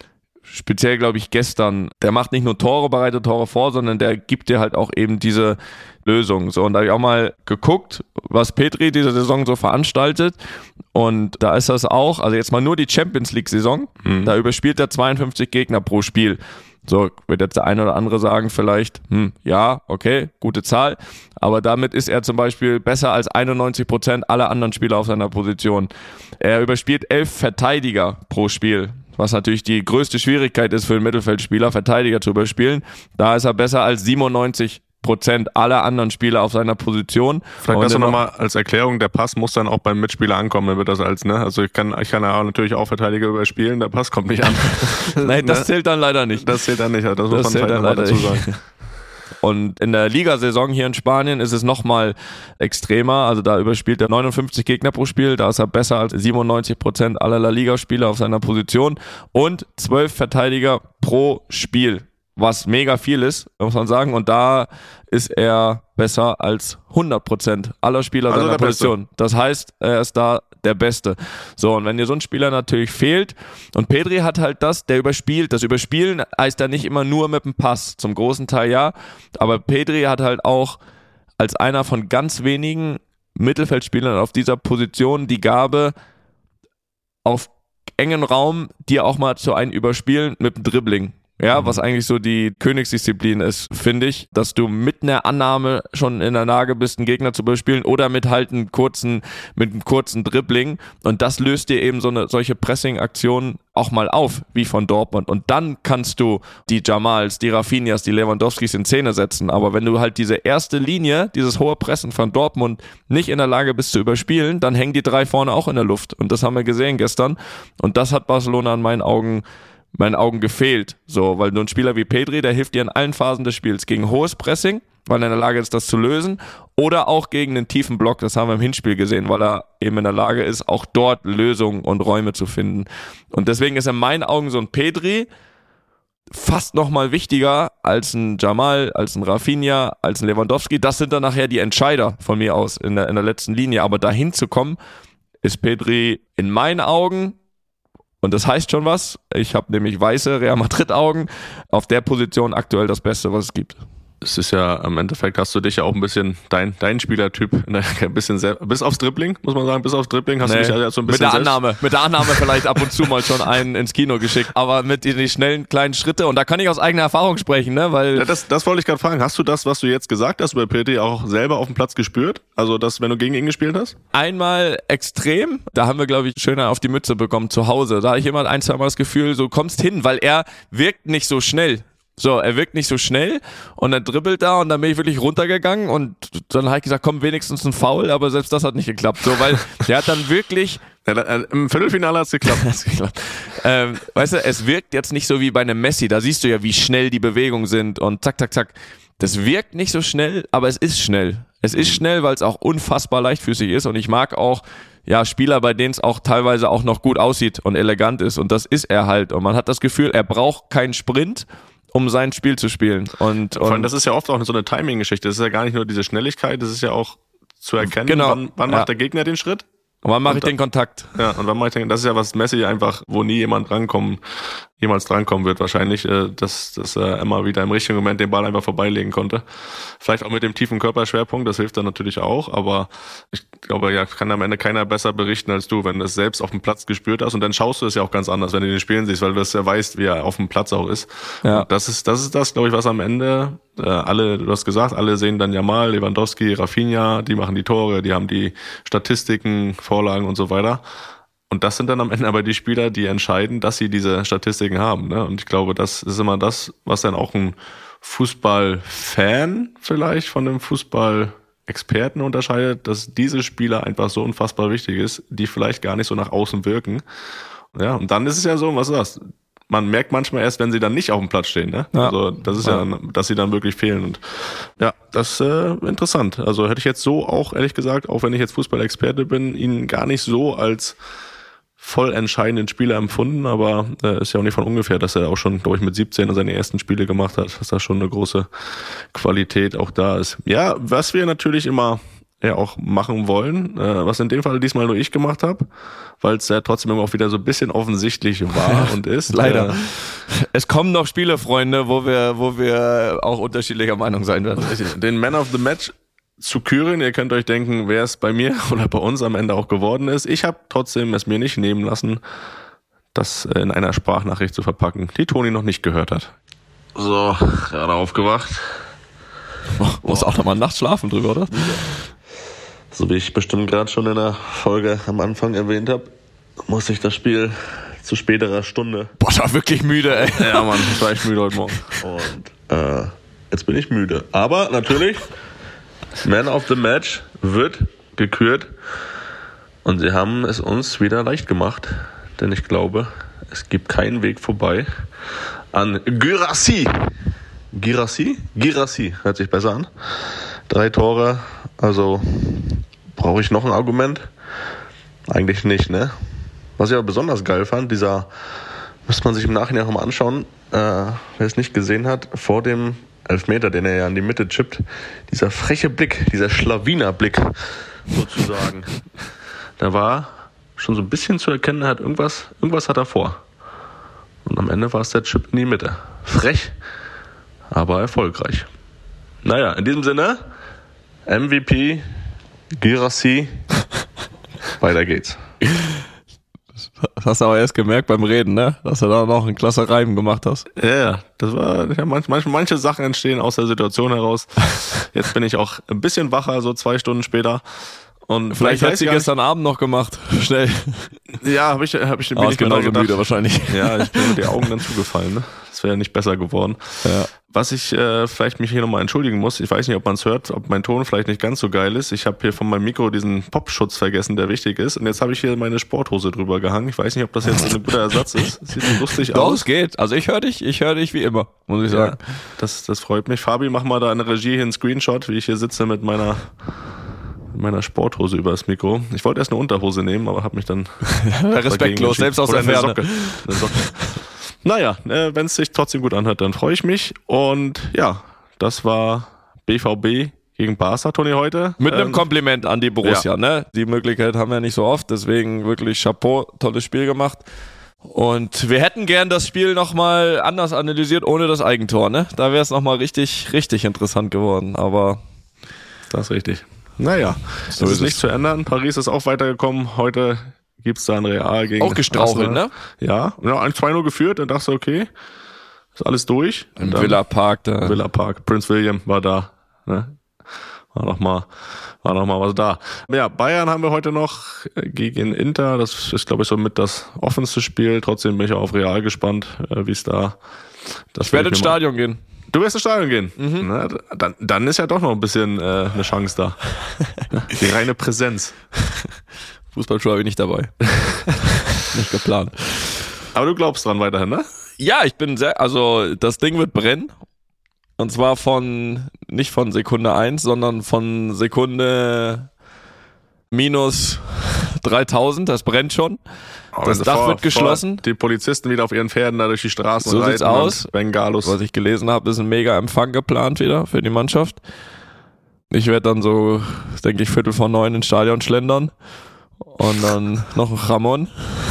gestern, der macht nicht nur Tore, bereitet Tore vor, sondern der gibt dir halt auch eben diese Lösung. So, und da habe ich auch mal geguckt, was Pedri diese Saison so veranstaltet und da ist das auch, also jetzt mal nur die Champions League Saison, da überspielt er 52 Gegner pro Spiel. So, wird jetzt der eine oder andere sagen vielleicht, ja, okay, gute Zahl, aber damit ist er zum Beispiel besser als 91% aller anderen Spieler auf seiner Position. Er überspielt 11 Verteidiger pro Spiel, was natürlich die größte Schwierigkeit ist für einen Mittelfeldspieler, Verteidiger zu überspielen. Da ist er besser als 97% aller anderen Spieler auf seiner Position. Vielleicht kannst du nochmal als Erklärung, der Pass muss dann auch beim Mitspieler ankommen, dann wird das als, ne? Also ich kann ja natürlich auch Verteidiger überspielen, der Pass kommt nicht an. Nein, das zählt dann leider nicht. Das zählt dann nicht, das muss man vielleicht nochmal dazu sagen. Und in der Ligasaison hier in Spanien ist es nochmal extremer, also da überspielt er 59 Gegner pro Spiel, da ist er besser als 97% aller La Liga-Spieler auf seiner Position und 12 Verteidiger pro Spiel, was mega viel ist, muss man sagen, und da ist er besser als 100% aller Spieler also seiner Position. Das heißt, er ist da der Beste. So, und wenn dir so ein Spieler natürlich fehlt, und Pedri hat halt das Überspielen heißt ja nicht immer nur mit dem Pass, zum großen Teil ja, aber Pedri hat halt auch als einer von ganz wenigen Mittelfeldspielern auf dieser Position die Gabe, auf engen Raum dir auch mal zu einem Überspielen mit dem Dribbling. Ja, was eigentlich so die Königsdisziplin ist, finde ich, dass du mit einer Annahme schon in der Lage bist, einen Gegner zu überspielen oder mit einem kurzen Dribbling, und das löst dir eben solche Pressing-Aktionen auch mal auf, wie von Dortmund, und dann kannst du die Jamals, die Rafinhas, die Lewandowskis in Szene setzen, aber wenn du halt diese erste Linie, dieses hohe Pressen von Dortmund nicht in der Lage bist zu überspielen, dann hängen die 3 vorne auch in der Luft, und das haben wir gesehen gestern, und das hat Barcelona in meinen Augen gefehlt, so, weil nur ein Spieler wie Pedri, der hilft dir in allen Phasen des Spiels gegen hohes Pressing, weil er in der Lage ist, das zu lösen, oder auch gegen einen tiefen Block, das haben wir im Hinspiel gesehen, weil er eben in der Lage ist, auch dort Lösungen und Räume zu finden. Und deswegen ist in meinen Augen so ein Pedri fast nochmal wichtiger als ein Jamal, als ein Rafinha, als ein Lewandowski. Das sind dann nachher die Entscheider von mir aus in der letzten Linie, aber dahin zu kommen, ist Pedri in meinen Augen, und das heißt schon was, ich habe nämlich weiße Real Madrid Augen, auf der Position aktuell das Beste, was es gibt. Es ist ja im Endeffekt, hast du dich ja auch ein bisschen, dein Spielertyp, ein bisschen bis aufs Dribbling, muss man sagen, bis aufs Dribbling hast du dich ja so ein bisschen mit der Annahme vielleicht ab und zu mal schon einen ins Kino geschickt, aber mit den schnellen kleinen Schritte, und da kann ich aus eigener Erfahrung sprechen, ne, weil... Ja, das wollte ich gerade fragen, hast du das, was du jetzt gesagt hast über Petri, auch selber auf dem Platz gespürt? Also das, wenn du gegen ihn gespielt hast? Einmal extrem, da haben wir, glaube ich, schöner auf die Mütze bekommen zu Hause, da hatte ich immer 1-2 Mal das Gefühl, so kommst hin, weil er wirkt nicht so schnell. So, er wirkt nicht so schnell und dann dribbelt da und dann bin ich wirklich runtergegangen und dann habe ich gesagt, komm, wenigstens ein Foul, aber selbst das hat nicht geklappt. So, weil der hat dann wirklich... Ja, im Viertelfinale hat's geklappt. Weißt du, es wirkt jetzt nicht so wie bei einem Messi, da siehst du ja, wie schnell die Bewegungen sind und zack, zack, zack. Das wirkt nicht so schnell, aber es ist schnell. Es ist schnell, weil es auch unfassbar leichtfüßig ist und ich mag auch Spieler, bei denen es auch teilweise auch noch gut aussieht und elegant ist und das ist er halt und man hat das Gefühl, er braucht keinen Sprint, um sein Spiel zu spielen. Und vor allem, das ist ja oft auch so eine Timing-Geschichte. Das ist ja gar nicht nur diese Schnelligkeit, das ist ja auch zu erkennen, genau. wann macht der Gegner den Schritt. Und wann mache ich den Kontakt? Ja, und wann mache ich den, das ist ja was Messi einfach, wo nie jemals drankommen wird wahrscheinlich, dass er immer wieder im richtigen Moment den Ball einfach vorbeilegen konnte. Vielleicht auch mit dem tiefen Körperschwerpunkt, das hilft dann natürlich auch, aber ich glaube, kann am Ende keiner besser berichten als du, wenn du es selbst auf dem Platz gespürt hast und dann schaust du es ja auch ganz anders, wenn du den spielen siehst, weil du das ja weißt, wie er auf dem Platz auch ist. Ja. Und das ist glaube ich, was am Ende du hast gesagt, alle sehen dann Yamal, Lewandowski, Rafinha, die machen die Tore, die haben die Statistiken, Vorlagen und so weiter. Und das sind dann am Ende aber die Spieler, die entscheiden, dass sie diese Statistiken haben. Ne? Und ich glaube, das ist immer das, was dann auch ein Fußballfan vielleicht von einem Fußballexperten unterscheidet, dass diese Spieler einfach so unfassbar wichtig ist, die vielleicht gar nicht so nach außen wirken. Ja, und dann ist es ja so, was du sagst, man merkt manchmal erst, wenn sie dann nicht auf dem Platz stehen. Ne? Ja. Also das ist ja, dass sie dann wirklich fehlen. Und ja, das ist interessant. Also hätte ich jetzt so auch, ehrlich gesagt, auch wenn ich jetzt Fußballexperte bin, ihn gar nicht so als voll entscheidenden Spieler empfunden, aber ist ja auch nicht von ungefähr, dass er auch schon, glaube ich, mit 17 seine ersten Spiele gemacht hat, dass da schon eine große Qualität auch da ist. Ja, was wir natürlich immer auch machen wollen, was in dem Fall diesmal nur ich gemacht habe, weil es ja trotzdem immer auch wieder so ein bisschen offensichtlich war und ist. Leider. Es kommen noch Spielefreunde, wo wir auch unterschiedlicher Meinung sein werden. Den Man of the Match zu küren, ihr könnt euch denken, wer es bei mir oder bei uns am Ende auch geworden ist. Ich habe trotzdem es mir nicht nehmen lassen, das in einer Sprachnachricht zu verpacken, die Toni noch nicht gehört hat. So, gerade aufgewacht. Muss auch noch mal nachts schlafen drüber, oder? So wie ich bestimmt gerade schon in der Folge am Anfang erwähnt habe, muss ich das Spiel zu späterer Stunde... Boah, ich war wirklich müde, ey. Ja, Mann, ich war echt müde heute Morgen. Und jetzt bin ich müde. Aber natürlich, Man of the Match wird gekürt. Und sie haben es uns wieder leicht gemacht. Denn ich glaube, es gibt keinen Weg vorbei an Guirassy. Guirassy hört sich besser an. 3 Tore, also brauche ich noch ein Argument? Eigentlich nicht, ne? Was ich aber besonders geil fand, muss man sich im Nachhinein auch mal anschauen, wer es nicht gesehen hat, vor dem Elfmeter, den er ja in die Mitte chippt, dieser freche Blick, dieser Schlawiner-Blick sozusagen. Da war schon so ein bisschen zu erkennen, irgendwas hat er vor. Und am Ende war es der Chip in die Mitte. Frech, aber erfolgreich. Naja, in diesem Sinne, MVP, Guirassy, weiter geht's. Das hast du aber erst gemerkt beim Reden, ne? Dass du da noch einen klasse Reim gemacht hast. Ja, das war, ja, manche Sachen entstehen aus der Situation heraus. Jetzt bin ich auch ein bisschen wacher, so 2 Stunden später. Und vielleicht hat sie gestern Abend noch gemacht. Schnell. Ja, bin ich genauso müde wahrscheinlich. Ja, ich bin mit den Augen dann zugefallen, ne? Das wäre nicht besser geworden. Ja. Was ich vielleicht mich hier nochmal entschuldigen muss, ich weiß nicht, ob man es hört, ob mein Ton vielleicht nicht ganz so geil ist. Ich habe hier von meinem Mikro diesen Popschutz vergessen, der wichtig ist. Und jetzt habe ich hier meine Sporthose drüber gehangen. Ich weiß nicht, ob das jetzt ein guter Ersatz ist. Das sieht lustig aus. Doch, es geht. Also ich höre dich wie immer, muss ich sagen. Ja, das freut mich. Fabi, mach mal da in der Regie hier einen Screenshot, wie ich hier sitze mit meiner Sporthose übers Mikro. Ich wollte erst eine Unterhose nehmen, aber habe mich dann respektlos, selbst aus der Ferne. Eine Socke. Naja, wenn es sich trotzdem gut anhört, dann freue ich mich. Und ja, das war BVB gegen Barca, Toni, heute. Mit einem Kompliment an die Borussia, ja. Ne? Die Möglichkeit haben wir nicht so oft, deswegen wirklich Chapeau, tolles Spiel gemacht. Und wir hätten gern das Spiel nochmal anders analysiert, ohne das Eigentor, ne? Da wäre es nochmal richtig, richtig interessant geworden, aber... Das ist richtig. Naja, So das ist ist nicht es. zu ändern. Paris ist auch weitergekommen. Heute gibt es da ein Real gegen Auch gestrauchelt, Arsenal. ne? Ja, 1-2-0 geführt. Dann dachte ich, okay, ist alles durch. Im Dann Villa Park da. Villa Park. Prince William war da. Ne? War noch mal was da. Ja, Bayern haben wir heute noch gegen Inter. Das ist, glaube ich, so mit das offenste Spiel. Trotzdem bin ich auch auf Real gespannt, wie es da... Ich werde ins Stadion gehen. Du wirst ins Stadion gehen? Na, dann ist ja doch noch ein bisschen eine Chance da. Die reine Präsenz. Fußballschuhe habe ich nicht dabei. Nicht geplant. Aber du glaubst dran weiterhin, ne? Ja, ich bin also das Ding wird brennen. Und zwar nicht von Sekunde 1, sondern von Sekunde minus 3000, das brennt schon. Das Dach wird geschlossen. Die Polizisten wieder auf ihren Pferden da durch die Straßen So reiten sieht's aus. und Bengalos. Was ich gelesen habe, ist ein mega Empfang geplant wieder für die Mannschaft. Ich werde dann so, denke ich, 8:45 ins Stadion schlendern. Und dann noch ein Ramon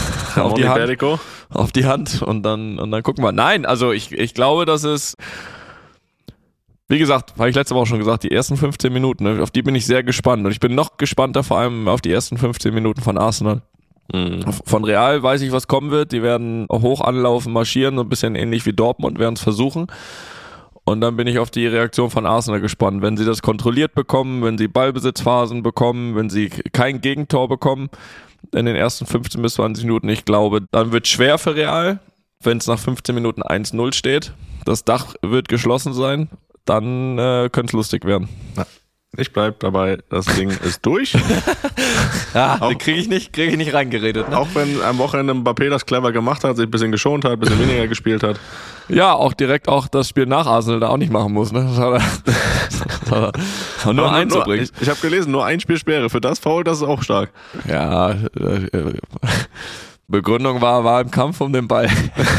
auf die Hand und dann gucken wir. Nein, also ich glaube, dass es, wie gesagt, habe ich letzte Woche schon gesagt, die ersten 15 Minuten, ne, auf die bin ich sehr gespannt. Und ich bin noch gespannter vor allem auf die ersten 15 Minuten von Arsenal. Von Real weiß ich, was kommen wird. Die werden hoch anlaufen, marschieren, so ein bisschen ähnlich wie Dortmund, werden es versuchen. Und dann bin ich auf die Reaktion von Arsenal gespannt. Wenn sie das kontrolliert bekommen, wenn sie Ballbesitzphasen bekommen, wenn sie kein Gegentor bekommen in den ersten 15 bis 20 Minuten, ich glaube, dann wird es schwer für Real. Wenn es nach 15 Minuten 1-0 steht, das Dach wird geschlossen sein, dann könnte es lustig werden. Ja. Ich bleib dabei, das Ding ist durch. Ja, den krieg ich nicht reingeredet. Ne? Auch wenn am Wochenende Mbappé das clever gemacht hat, sich ein bisschen geschont hat, ein bisschen weniger gespielt hat. Ja, auch direkt auch das Spiel nach Arsenal da auch nicht machen muss. Ne? Das hat er nur einzubringen. Ich habe gelesen, nur ein Spiel Sperre. Für das Foul, das ist auch stark. Ja, Begründung war im Kampf um den Ball.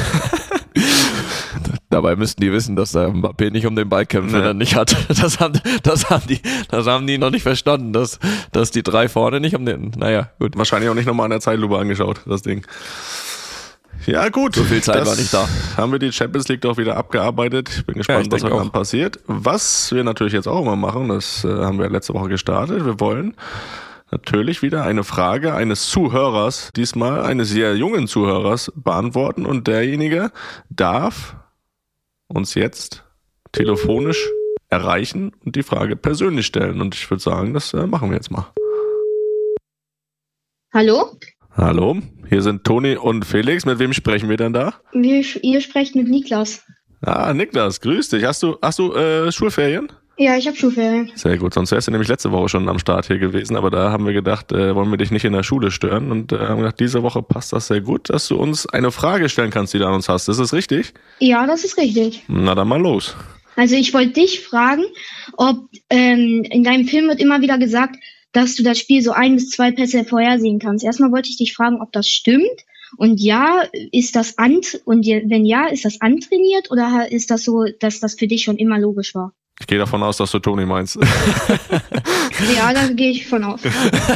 Dabei müssten die wissen, dass der Mbappé nicht um den Ball kämpft, wenn er nicht hat. Das haben die noch nicht verstanden, dass die drei vorne nicht um den, naja, gut. Wahrscheinlich auch nicht nochmal an der Zeitlupe angeschaut, das Ding. Ja, gut. So viel Zeit war nicht da. Haben wir die Champions League doch wieder abgearbeitet. Ich bin gespannt, was heute Abend passiert. Was wir natürlich jetzt auch immer machen, das haben wir letzte Woche gestartet. Wir wollen natürlich wieder eine Frage eines Zuhörers, diesmal eines sehr jungen Zuhörers, beantworten. Und derjenige darf uns jetzt telefonisch erreichen und die Frage persönlich stellen. Und ich würde sagen, das machen wir jetzt mal. Hallo? Hallo, hier sind Toni und Felix. Mit wem sprechen wir denn da? Ihr sprecht mit Niklas. Ah, Niklas, grüß dich. Hast du Schulferien? Ja, ich habe Schulferien. Sehr gut, sonst wärst du nämlich letzte Woche schon am Start hier gewesen, aber da haben wir gedacht, wollen wir dich nicht in der Schule stören und haben gedacht, diese Woche passt das sehr gut, dass du uns eine Frage stellen kannst, die du an uns hast. Ist das richtig? Ja, das ist richtig. Na dann mal los. Also ich wollte dich fragen, ob in deinem Film wird immer wieder gesagt, dass du das Spiel so 1 bis 2 Pässe vorhersehen kannst. Erstmal wollte ich dich fragen, ob das stimmt. Und ja, ist das wenn ja, ist das antrainiert oder ist das so, dass das für dich schon immer logisch war? Ich gehe davon aus, dass du Toni meinst. Ja, da gehe ich von aus.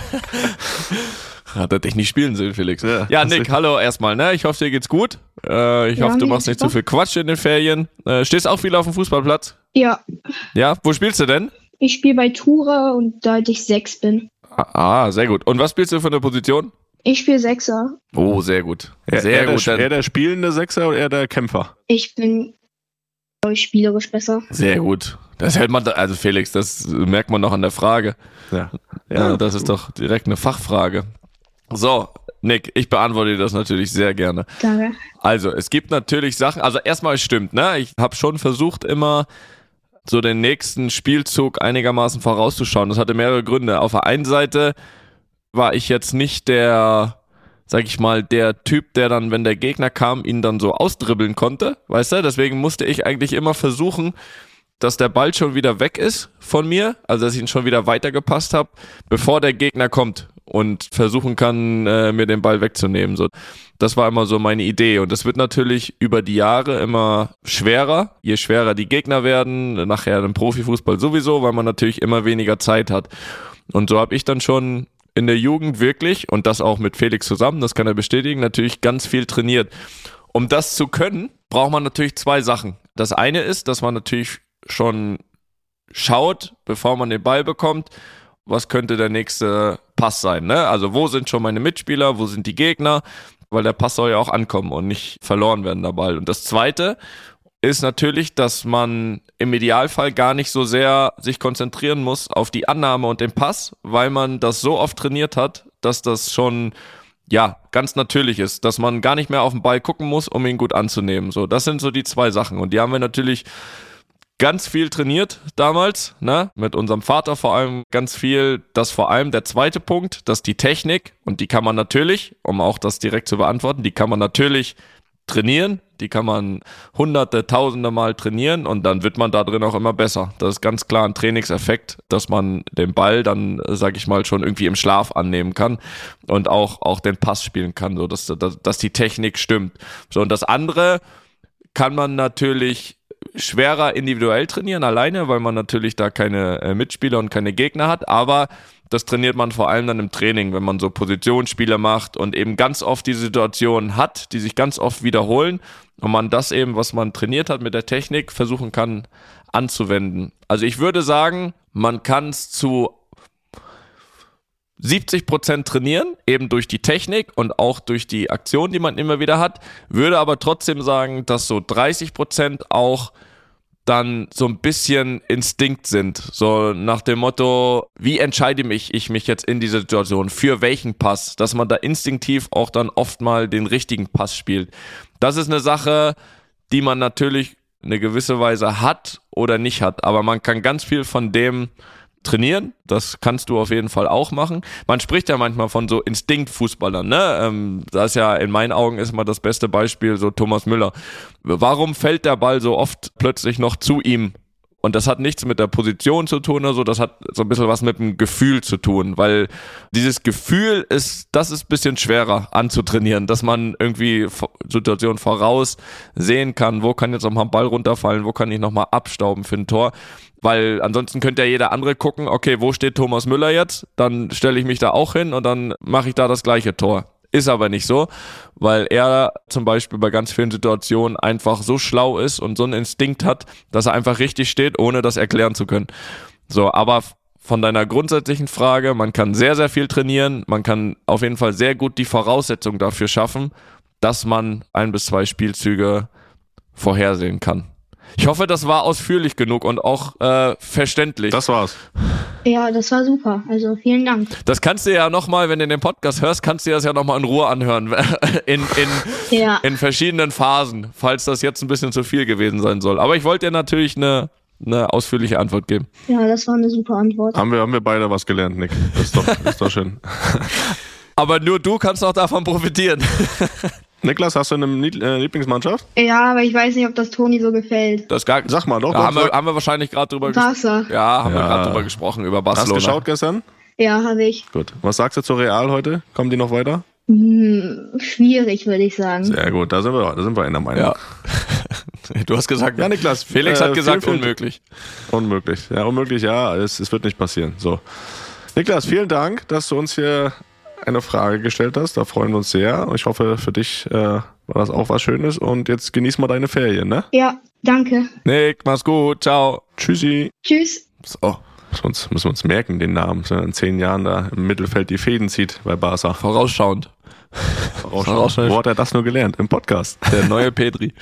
Hat er dich nicht spielen sehen, Felix. Ja, Nick, hallo erstmal, ne? Ich hoffe, dir geht's gut. Ich hoffe, du machst nicht zu viel Quatsch in den Ferien. Stehst auch viel auf dem Fußballplatz? Ja, Ja, wo spielst du denn? ich spiele bei Tura und seit ich 6 bin. Ah, sehr gut. Und was spielst du für eine Position? Ich spiele Sechser. Oh, sehr gut. Sehr gut. Eher der spielende Sechser oder eher der Kämpfer? Ich bin, glaube ich, spielerisch besser. Sehr gut. Das hält man, also Felix, das merkt man noch an der Frage. Ja, das ist doch direkt eine Fachfrage. So, Nick, ich beantworte dir das natürlich sehr gerne. Danke. Also, es gibt natürlich Sachen, also erstmal stimmt, ne? Ich habe schon versucht, immer so den nächsten Spielzug einigermaßen vorauszuschauen. Das hatte mehrere Gründe. Auf der einen Seite war ich jetzt nicht der, sag ich mal, der Typ, der dann, wenn der Gegner kam, ihn dann so ausdribbeln konnte, weißt du? Deswegen musste ich eigentlich immer versuchen, dass der Ball schon wieder weg ist von mir, also dass ich ihn schon wieder weitergepasst habe, bevor der Gegner kommt und versuchen kann, mir den Ball wegzunehmen. So, das war immer so meine Idee und das wird natürlich über die Jahre immer schwerer, je schwerer die Gegner werden, nachher im Profifußball sowieso, weil man natürlich immer weniger Zeit hat. Und so habe ich dann schon in der Jugend wirklich, und das auch mit Felix zusammen, das kann er bestätigen, natürlich ganz viel trainiert. Um das zu können, braucht man natürlich 2 Sachen. Das eine ist, dass man natürlich schon schaut, bevor man den Ball bekommt, was könnte der nächste Pass sein, ne? Also wo sind schon meine Mitspieler, wo sind die Gegner, weil der Pass soll ja auch ankommen und nicht verloren werden, der Ball. Und das zweite ist natürlich, dass man im Idealfall gar nicht so sehr sich konzentrieren muss auf die Annahme und den Pass, weil man das so oft trainiert hat, dass das schon ganz natürlich ist, dass man gar nicht mehr auf den Ball gucken muss, um ihn gut anzunehmen. So, das sind so die 2 Sachen. Und die haben wir natürlich ganz viel trainiert damals, ne? Mit unserem Vater vor allem ganz viel. Das vor allem der zweite Punkt, dass die Technik, und die kann man natürlich, um auch das direkt zu beantworten, die kann man natürlich trainieren, die kann man hunderte, tausende Mal trainieren und dann wird man da drin auch immer besser. Das ist ganz klar ein Trainingseffekt, dass man den Ball dann, sag ich mal, schon irgendwie im Schlaf annehmen kann und auch den Pass spielen kann, so dass die Technik stimmt. So, und das andere kann man natürlich schwerer individuell trainieren, alleine, weil man natürlich da keine Mitspieler und keine Gegner hat, aber das trainiert man vor allem dann im Training, wenn man so Positionsspiele macht und eben ganz oft die Situationen hat, die sich ganz oft wiederholen und man das eben, was man trainiert hat mit der Technik, versuchen kann anzuwenden. Also ich würde sagen, man kann es zu 70% trainieren, eben durch die Technik und auch durch die Aktion, die man immer wieder hat, würde aber trotzdem sagen, dass so 30% auch dann so ein bisschen Instinkt sind, so nach dem Motto, wie entscheide ich mich jetzt in dieser Situation, für welchen Pass, dass man da instinktiv auch dann oft mal den richtigen Pass spielt. Das ist eine Sache, die man natürlich eine gewisse Weise hat oder nicht hat, aber man kann ganz viel von dem trainieren, das kannst du auf jeden Fall auch machen. Man spricht ja manchmal von so Instinktfußballern, ne? Das ist ja in meinen Augen ist mal das beste Beispiel so Thomas Müller. Warum fällt der Ball so oft plötzlich noch zu ihm? Und das hat nichts mit der Position zu tun oder so, das hat so ein bisschen was mit dem Gefühl zu tun, weil dieses Gefühl ist ein bisschen schwerer anzutrainieren, dass man irgendwie Situationen voraus sehen kann, wo kann jetzt nochmal ein Ball runterfallen, wo kann ich nochmal abstauben für ein Tor, weil ansonsten könnte ja jeder andere gucken, okay, wo steht Thomas Müller jetzt, dann stelle ich mich da auch hin und dann mache ich da das gleiche Tor. Ist aber nicht so, weil er zum Beispiel bei ganz vielen Situationen einfach so schlau ist und so einen Instinkt hat, dass er einfach richtig steht, ohne das erklären zu können. So, aber von deiner grundsätzlichen Frage, man kann sehr, sehr viel trainieren, man kann auf jeden Fall sehr gut die Voraussetzung dafür schaffen, dass man 1 bis 2 Spielzüge vorhersehen kann. Ich hoffe, das war ausführlich genug und auch verständlich. Das war's. Ja, das war super. Also vielen Dank. Das kannst du ja nochmal, wenn du den Podcast hörst, kannst du das ja nochmal in Ruhe anhören. In verschiedenen Phasen, falls das jetzt ein bisschen zu viel gewesen sein soll. Aber ich wollte dir natürlich eine ausführliche Antwort geben. Ja, das war eine super Antwort. Haben wir beide was gelernt, Nick. Das ist doch schön. Aber nur du kannst auch davon profitieren. Niklas, hast du eine Lieblingsmannschaft? Ja, aber ich weiß nicht, ob das Toni so gefällt. Sag mal doch. Haben wir wahrscheinlich gerade drüber gesprochen. Haben wir gerade drüber gesprochen, über Barcelona. Hast du geschaut gestern? Ja, habe ich. Gut. Was sagst du zu Real heute? Kommen die noch weiter? Schwierig, würde ich sagen. Sehr gut, da sind wir in der Meinung. Ja. Du hast gesagt, ja, Niklas. Felix hat gesagt, unmöglich. Unmöglich. Ja, unmöglich, ja. Es wird nicht passieren. So. Niklas, vielen Dank, dass du uns hier eine Frage gestellt hast. Da freuen wir uns sehr. Ich hoffe, für dich war das auch was Schönes. Und jetzt genieß mal deine Ferien, ne? Ja, danke. Nick, mach's gut. Ciao. Tschüssi. Tschüss. So. Müssen wir uns merken, den Namen. Wenn er in 10 Jahren da im Mittelfeld die Fäden zieht bei Barca. Vorausschauend. Wo hat er das nur gelernt? Im Podcast. Der neue Petri.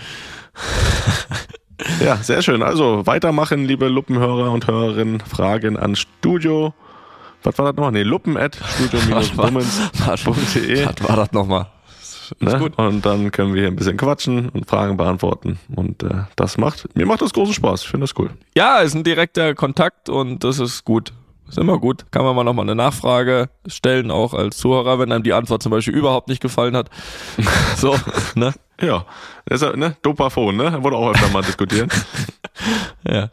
Ja, sehr schön. Also weitermachen, liebe Luppenhörer und Hörerinnen. Fragen an Studio. Was war das nochmal? Nee, luppen@studio-bummens.de. Was war das nochmal? Ne? Gut. Und dann können wir hier ein bisschen quatschen und Fragen beantworten. Und mir macht das großen Spaß. Ich finde das cool. Ja, ist ein direkter Kontakt und das ist gut. Ist immer gut. Kann man mal nochmal eine Nachfrage stellen, auch als Zuhörer, wenn einem die Antwort zum Beispiel überhaupt nicht gefallen hat. So, ne? Ja. Das ist, ne? Dopaphon, ne? Wurde auch öfter mal diskutiert. Ja.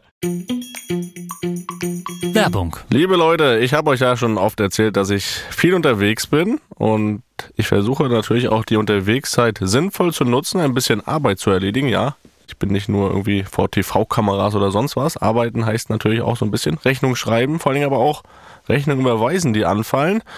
Werbung. Liebe Leute, ich habe euch ja schon oft erzählt, dass ich viel unterwegs bin und ich versuche natürlich auch die Unterwegszeit sinnvoll zu nutzen, ein bisschen Arbeit zu erledigen, ja. Ich bin nicht nur irgendwie vor TV-Kameras oder sonst was. Arbeiten heißt natürlich auch so ein bisschen Rechnung schreiben, vor allen Dingen aber auch Rechnungen überweisen, die anfallen.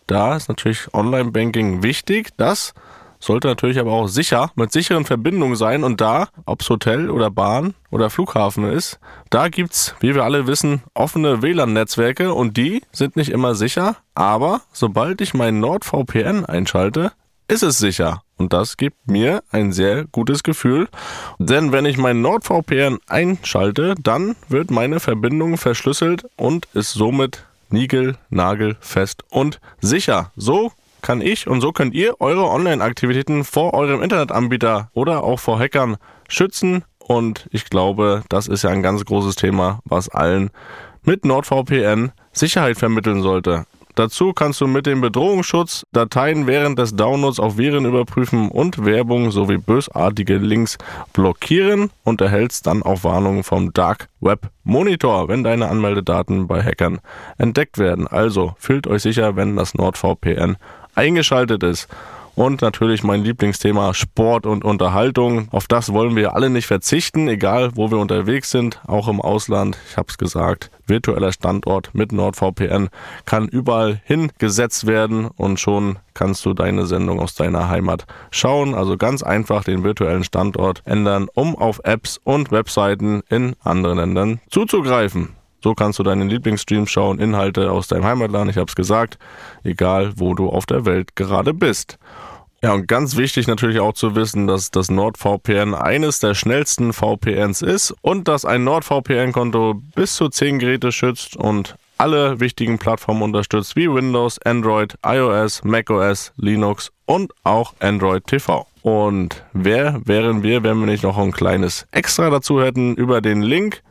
da ist natürlich Online-Banking wichtig. Das sollte natürlich aber auch sicher, mit sicheren Verbindungen sein. Und da, ob es Hotel oder Bahn oder Flughafen ist, da gibt's, wie wir alle wissen, offene WLAN-Netzwerke und die sind nicht immer sicher. Aber sobald ich mein NordVPN einschalte, ist es sicher. Und das gibt mir ein sehr gutes Gefühl. Denn wenn ich mein NordVPN einschalte, dann wird meine Verbindung verschlüsselt und ist somit nagelfest und sicher. So kann ich und so könnt ihr eure Online-Aktivitäten vor eurem Internetanbieter oder auch vor Hackern schützen. Und ich glaube, das ist ja ein ganz großes Thema, was allen mit NordVPN Sicherheit vermitteln sollte. Dazu kannst du mit dem Bedrohungsschutz Dateien während des Downloads auf Viren überprüfen und Werbung sowie bösartige Links blockieren und erhältst dann auch Warnungen vom Dark Web Monitor, wenn deine Anmeldedaten bei Hackern entdeckt werden. Also fühlt euch sicher, wenn das NordVPN eingeschaltet ist. Und natürlich mein Lieblingsthema Sport und Unterhaltung. Auf das wollen wir alle nicht verzichten, egal wo wir unterwegs sind, auch im Ausland. Ich habe es gesagt, virtueller Standort mit NordVPN kann überall hingesetzt werden und schon kannst du deine Sendung aus deiner Heimat schauen. Also ganz einfach den virtuellen Standort ändern, um auf Apps und Webseiten in anderen Ländern zuzugreifen. So kannst du deine Lieblingsstreams schauen, Inhalte aus deinem Heimatland, ich habe es gesagt, egal wo du auf der Welt gerade bist. Ja, und ganz wichtig natürlich auch zu wissen, dass das NordVPN eines der schnellsten VPNs ist und dass ein NordVPN-Konto bis zu 10 Geräte schützt und alle wichtigen Plattformen unterstützt, wie Windows, Android, iOS, macOS, Linux und auch Android TV. Und wer wären wir, wenn wir nicht noch ein kleines Extra dazu hätten? Über den Link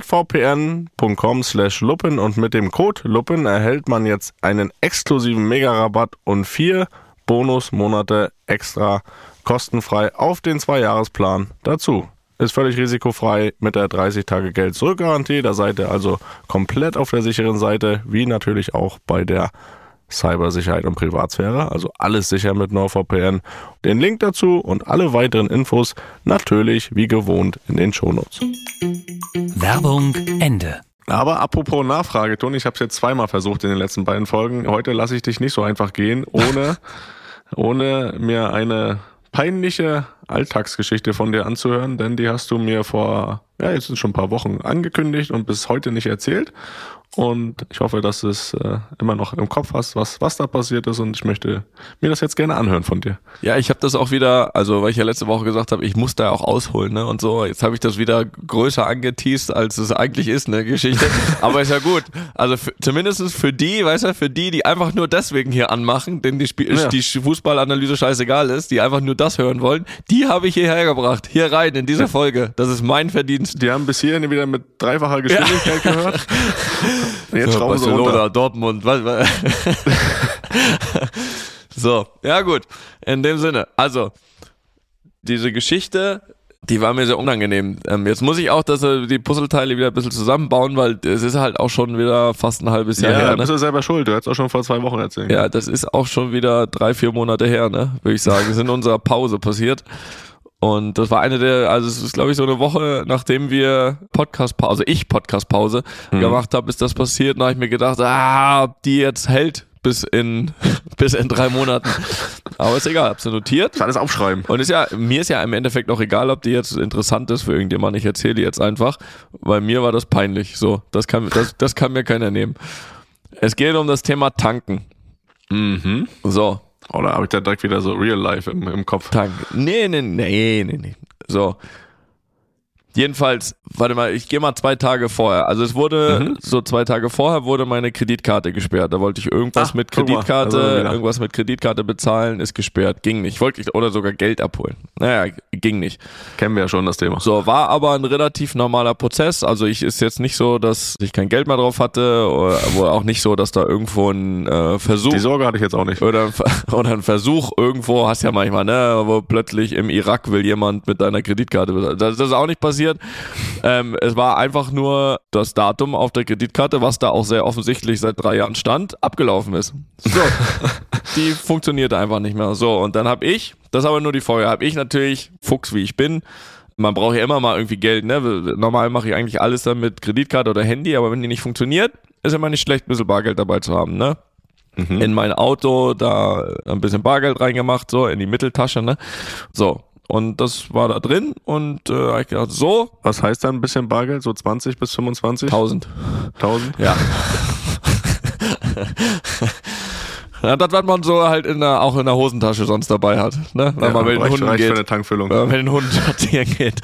nordvpn.com/luppen und mit dem Code luppen erhält man jetzt einen exklusiven Mega-Rabatt und 4 Bonusmonate extra kostenfrei auf den 2-Jahresplan dazu. Ist völlig risikofrei mit der 30-Tage-Geld-Zurück-Garantie. Da seid ihr also komplett auf der sicheren Seite, wie natürlich auch bei der Cybersicherheit und Privatsphäre. Also alles sicher mit NordVPN. Den Link dazu und alle weiteren Infos natürlich wie gewohnt in den Shownotes. Werbung Ende. Aber apropos Nachfrage, Toni, ich habe es jetzt zweimal versucht in den letzten beiden Folgen. Heute lasse ich dich nicht so einfach gehen, ohne mir eine peinliche Alltagsgeschichte von dir anzuhören, denn die hast du mir jetzt sind schon ein paar Wochen angekündigt und bis heute nicht erzählt. Und ich hoffe, dass du es immer noch im Kopf hast, was da passiert ist und ich möchte mir das jetzt gerne anhören von dir. Ja, ich habe das auch wieder, also weil ich ja letzte Woche gesagt habe, ich muss da auch ausholen, ne, und so. Jetzt habe ich das wieder größer angeteast, als es eigentlich ist, eine Geschichte. Aber ist ja gut. Also zumindest für die, weißt du, die einfach nur deswegen hier anmachen, denn die Fußballanalyse scheißegal ist, die einfach nur das hören wollen, die habe ich hierher gebracht, hier rein in diese Folge. Das ist mein Verdienst. Die haben bis hierhin wieder mit dreifacher Geschwindigkeit gehört. Jetzt so, schrauben sie Barcelona, runter. Dortmund, was? So, ja gut, in dem Sinne, also diese Geschichte, die war mir sehr unangenehm. Jetzt muss ich auch die Puzzleteile wieder ein bisschen zusammenbauen, weil es ist halt auch schon wieder fast ein halbes Jahr her. Ja, bist du selber schuld, du hättest auch schon vor 2 Wochen erzählt. Ja, das ist auch schon wieder 3-4 Monate her, ne, würde ich sagen. Das ist in unserer Pause passiert. Und das war es ist glaube ich so eine Woche, nachdem wir ich Podcast-Pause gemacht habe, ist das passiert. Und da habe ich mir gedacht, ob die jetzt hält bis in 3 Monaten. Aber ist egal, hab's notiert. Das alles aufschreiben. Und mir ist ja im Endeffekt auch egal, ob die jetzt interessant ist für irgendjemanden. Ich erzähle die jetzt einfach, weil mir war das peinlich. So, das kann mir keiner nehmen. Es geht um das Thema Tanken. Mhm. So. Oder habe ich da direkt wieder so Real Life im Kopf? Nee. So. Jedenfalls, warte mal, ich gehe mal 2 Tage vorher. Also es wurde, so 2 Tage vorher wurde meine Kreditkarte gesperrt. Da wollte ich irgendwas mit Kreditkarte bezahlen, ist gesperrt. Ging nicht. Oder sogar Geld abholen. Naja, ging nicht. Kennen wir ja schon das Thema. So, war aber ein relativ normaler Prozess. Also ist jetzt nicht so, dass ich kein Geld mehr drauf hatte oder auch nicht so, dass da irgendwo ein Versuch... Die Sorge hatte ich jetzt auch nicht. Oder ein Versuch irgendwo, hast ja manchmal, ne, wo plötzlich im Irak will jemand mit deiner Kreditkarte bezahlen. Das ist auch nicht passiert. Es war einfach nur das Datum auf der Kreditkarte, was da auch sehr offensichtlich seit 3 Jahren stand, abgelaufen ist. So, die funktionierte einfach nicht mehr. So, und dann das ist aber nur die Folge, habe ich natürlich, Fuchs wie ich bin, man braucht ja immer mal irgendwie Geld, ne? Normal mache ich eigentlich alles dann mit Kreditkarte oder Handy, aber wenn die nicht funktioniert, ist immer nicht schlecht, ein bisschen Bargeld dabei zu haben, ne? in mein Auto, da ein bisschen Bargeld reingemacht, so in die Mitteltasche, ne? So. Und das war da drin und ich gedacht, so. Was heißt da ein bisschen Bargeld? So 20 bis 25? 1000. 1000? Ja. Ja, das, was man so halt auch in der Hosentasche sonst dabei hat, ne? Wenn man mit den Hunden reicht geht. für eine Tankfüllung. Wenn man mit den Hunden spazieren geht.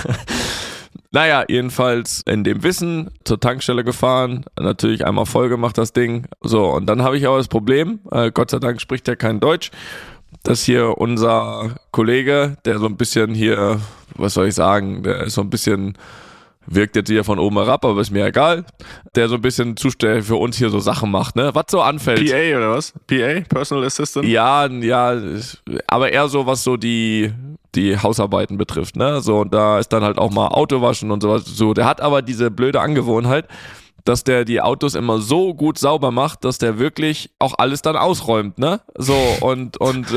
Naja, jedenfalls in dem Wissen zur Tankstelle gefahren, natürlich einmal voll gemacht das Ding. So, und dann habe ich aber das Problem, Gott sei Dank spricht er kein Deutsch, dass hier unser Kollege, der so ein bisschen hier, was soll ich sagen, der ist so ein bisschen, wirkt jetzt hier von oben herab, aber ist mir egal, der so ein bisschen zuständig für uns hier so Sachen macht, ne, was so anfällt. PA oder was? PA? Personal Assistant? Ja, aber eher so, was so die Hausarbeiten betrifft, ne, so, und da ist dann halt auch mal Autowaschen und sowas, so, der hat aber diese blöde Angewohnheit, dass der die Autos immer so gut sauber macht, dass der wirklich auch alles dann ausräumt, ne, so, und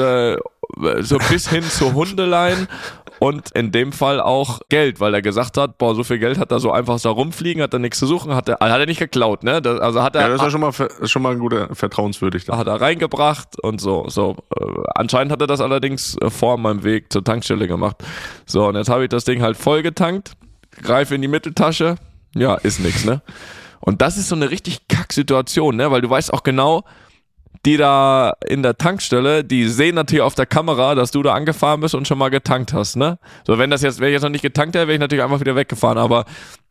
so bis hin zu Hundeleien und in dem Fall auch Geld, weil er gesagt hat, boah, so viel Geld hat er so einfach da rumfliegen, hat er nichts zu suchen, hat er nicht geklaut, ne? Also hat er. Ja, das ist schon mal ein guter, vertrauenswürdig. Hat er reingebracht und so. Anscheinend hat er das allerdings vor meinem Weg zur Tankstelle gemacht. So, und jetzt habe ich das Ding halt voll getankt, greife in die Mitteltasche, ja, ist nix, ne? Und das ist so eine richtig Kack-Situation, ne? Weil du weißt auch genau, die da in der Tankstelle, die sehen natürlich auf der Kamera, dass du da angefahren bist und schon mal getankt hast, ne? So, wenn ich jetzt noch nicht getankt hätte, wäre ich natürlich einfach wieder weggefahren, aber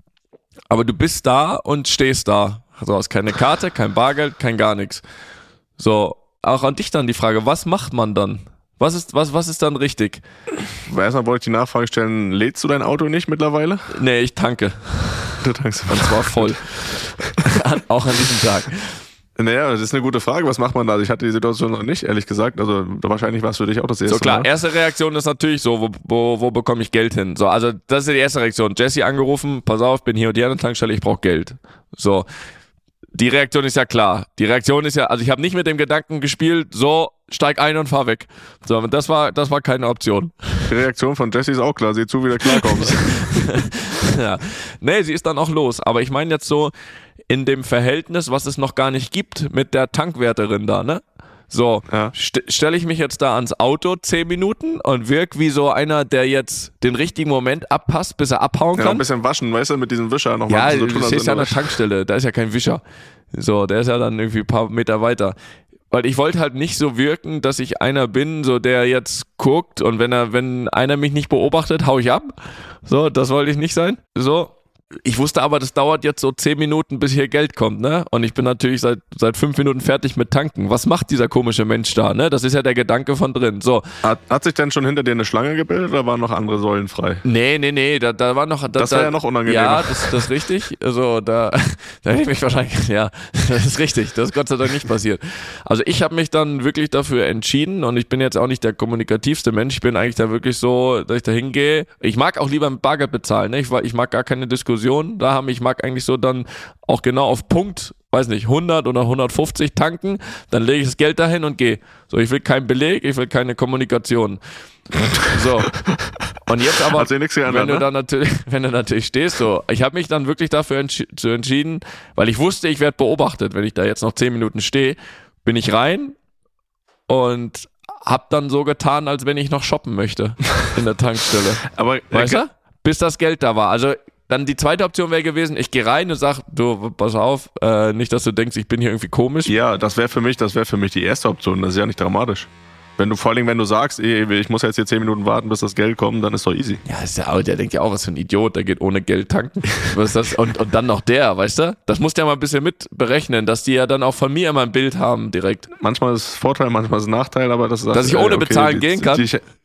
du bist da und stehst da. Also hast keine Karte, kein Bargeld, kein gar nichts. So, auch an dich dann die Frage, was macht man dann? Was ist dann richtig? Erstmal wollte ich die Nachfrage stellen, lädst du dein Auto nicht mittlerweile? Nee, ich tanke. Du tankst. Und zwar voll. Auch an diesem Tag. Naja, das ist eine gute Frage. Was macht man da? Also ich hatte die Situation noch nicht, ehrlich gesagt. Also wahrscheinlich war es für dich auch das erste Mal. So klar, Mal. Erste Reaktion ist natürlich so, wo bekomme ich Geld hin? So, also das ist ja die erste Reaktion. Jesse angerufen, pass auf, bin hier und hier an der Tankstelle, ich brauche Geld. So, die Reaktion ist ja klar. Die Reaktion ist ja, also ich habe nicht mit dem Gedanken gespielt, so, steig ein und fahr weg. So, das war keine Option. Die Reaktion von Jesse ist auch klar, sieh zu, wie du klarkommst. Ja. Nee, sie ist dann auch los. Aber ich meine jetzt so, in dem Verhältnis, was es noch gar nicht gibt mit der Tankwärterin da, ne? So, ja. Stelle ich mich jetzt da ans Auto 10 Minuten und wirke wie so einer, der jetzt den richtigen Moment abpasst, bis er abhauen kann. Ja, ein bisschen waschen, weißt du, mit diesem Wischer nochmal. Ja, du stehst ja an der Tankstelle, da ist ja kein Wischer. So, der ist ja dann irgendwie ein paar Meter weiter. Weil ich wollte halt nicht so wirken, dass ich einer bin, so der jetzt guckt und wenn einer mich nicht beobachtet, hau ich ab. So, das wollte ich nicht sein. So. Ich wusste aber, das dauert jetzt so 10 Minuten, bis hier Geld kommt, ne? Und ich bin natürlich seit 5 Minuten fertig mit Tanken. Was macht dieser komische Mensch da, ne? Das ist ja der Gedanke von drin. So. Hat sich denn schon hinter dir eine Schlange gebildet oder waren noch andere Säulen frei? Nee, da war noch... Das wäre ja noch unangenehmer. Ja, das ist richtig. Also da hätte ich mich wahrscheinlich... Ja, das ist richtig. Das ist Gott sei Dank nicht passiert. Also ich habe mich dann wirklich dafür entschieden und ich bin jetzt auch nicht der kommunikativste Mensch. Ich bin eigentlich da wirklich so, dass ich da hingehe. Ich mag auch lieber mit Bargeld bezahlen, ne? Ich mag gar keine Diskussion da haben. Ich mag eigentlich so dann auch genau auf Punkt, weiß nicht, 100 oder 150 tanken, dann lege ich das Geld dahin und gehe. So, ich will keinen Beleg, ich will keine Kommunikation. So. Und jetzt aber, wenn du natürlich stehst, so, ich habe mich dann wirklich dafür entschieden, weil ich wusste, ich werde beobachtet, wenn ich da jetzt noch 10 Minuten stehe, bin ich rein und hab dann so getan, als wenn ich noch shoppen möchte in der Tankstelle. Aber weißt du? Bis das Geld da war. Also dann die zweite Option wäre gewesen, ich gehe rein und sag, du, pass auf, nicht, dass du denkst, ich bin hier irgendwie komisch. Ja, das wäre für mich die erste Option, das ist ja nicht dramatisch. Vor allem, wenn du sagst, ich muss jetzt hier 10 Minuten warten, bis das Geld kommt, dann ist doch easy. Ja, der denkt ja auch, was für ein Idiot, der geht ohne Geld tanken. Was ist das? Und dann noch der, weißt du? Das musst du ja mal ein bisschen mit berechnen, dass die ja dann auch von mir immer ein Bild haben direkt. Manchmal ist es Vorteil, manchmal ist es Nachteil, aber das ist... Dass ich ohne bezahlen gehen kann.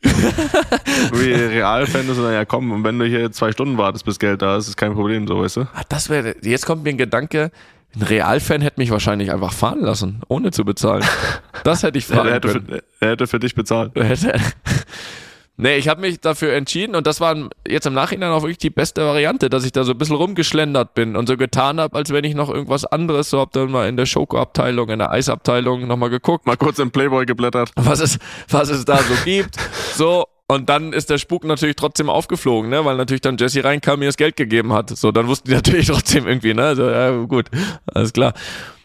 Wie Realfan ist dann ja komm, und wenn du hier 2 Stunden wartest, bis Geld da ist, ist kein Problem, so, weißt du? Jetzt kommt mir ein Gedanke, ein Realfan hätte mich wahrscheinlich einfach fahren lassen, ohne zu bezahlen. Das hätte ich fragen können. Er hätte für dich bezahlt. Nee, ich habe mich dafür entschieden und das war jetzt im Nachhinein auch wirklich die beste Variante, dass ich da so ein bisschen rumgeschlendert bin und so getan habe, als wenn ich noch irgendwas anderes, so hab dann mal in der Schokoabteilung, in der Eisabteilung nochmal geguckt. Mal kurz im Playboy geblättert. Was es da so gibt. So. Und dann ist der Spuk natürlich trotzdem aufgeflogen, ne, weil natürlich dann Jesse reinkam, mir das Geld gegeben hat. So, dann wussten die natürlich trotzdem irgendwie, ne, so, ja, gut, alles klar.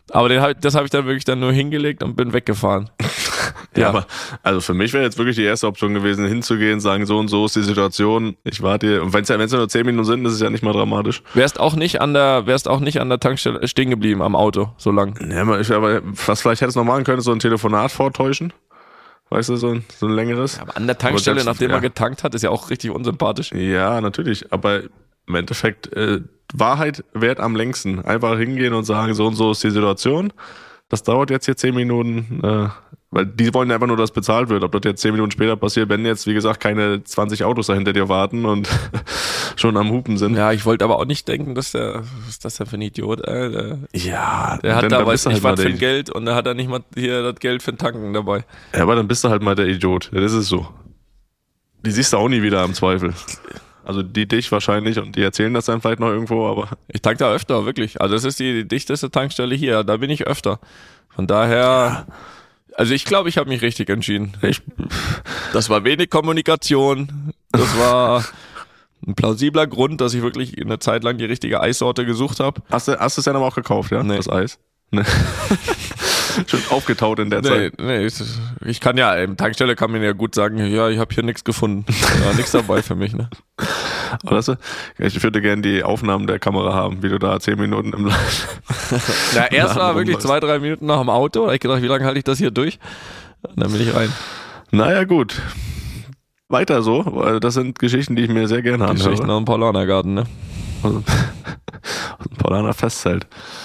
Aber das habe ich dann wirklich nur hingelegt und bin weggefahren. Ja, aber also für mich wäre jetzt wirklich die erste Option gewesen, hinzugehen, sagen, so und so ist die Situation, ich warte hier. Und wenn es ja nur 10 Minuten sind, ist es ja nicht mal dramatisch. Wärst auch nicht an der Tankstelle stehen geblieben am Auto, so lang. Ja, aber was vielleicht hättest du noch machen können, ist so ein Telefonat vortäuschen. Weißt du, so ein längeres. Aber an der Tankstelle, selbst, nachdem man getankt hat, ist ja auch richtig unsympathisch. Ja, natürlich. Aber im Endeffekt, Wahrheit währt am längsten. Einfach hingehen und sagen, so und so ist die Situation. Das dauert jetzt hier 10 Minuten, weil die wollen einfach nur, dass bezahlt wird. Ob das jetzt 10 Minuten später passiert, wenn jetzt, wie gesagt, keine 20 Autos da hinter dir warten und schon am Hupen sind. Ja, ich wollte aber auch nicht denken, was ist das denn für ein Idiot? Ja. Der hat da weiß nicht halt was für ein Geld und da hat er nicht mal hier das Geld für den Tanken dabei. Ja, aber dann bist du halt mal der Idiot. Ja, das ist so. Die siehst du auch nie wieder im Zweifel. Also die dich wahrscheinlich und die erzählen das dann vielleicht noch irgendwo, aber... Ich tank da öfter, wirklich. Also das ist die dichteste Tankstelle hier, da bin ich öfter. Von daher... Also ich glaube, ich habe mich richtig entschieden. Das war wenig Kommunikation. Das war ein plausibler Grund, dass ich wirklich eine Zeit lang die richtige Eissorte gesucht habe. Hast du es dann aber auch gekauft, ja? Nee. Das Eis? Nee. Schon aufgetaut in der Zeit. Nee, ich kann ja, im Tankstelle kann man ja gut sagen, ja, ich habe hier nichts gefunden. Ja, nichts dabei für mich, ne? Aber ich würde gerne die Aufnahmen der Kamera haben, wie du da 10 Minuten im Live. Na, erst war wirklich 2-3 Minuten nach dem Auto, da hab ich gedacht, wie lange halte ich das hier durch? Und dann bin ich rein. Naja, gut. Weiter so, weil das sind Geschichten, die ich mir sehr gerne anhöre. Geschichten aus dem Paulanergarten, ne? Aus dem Paulaner Festzelt.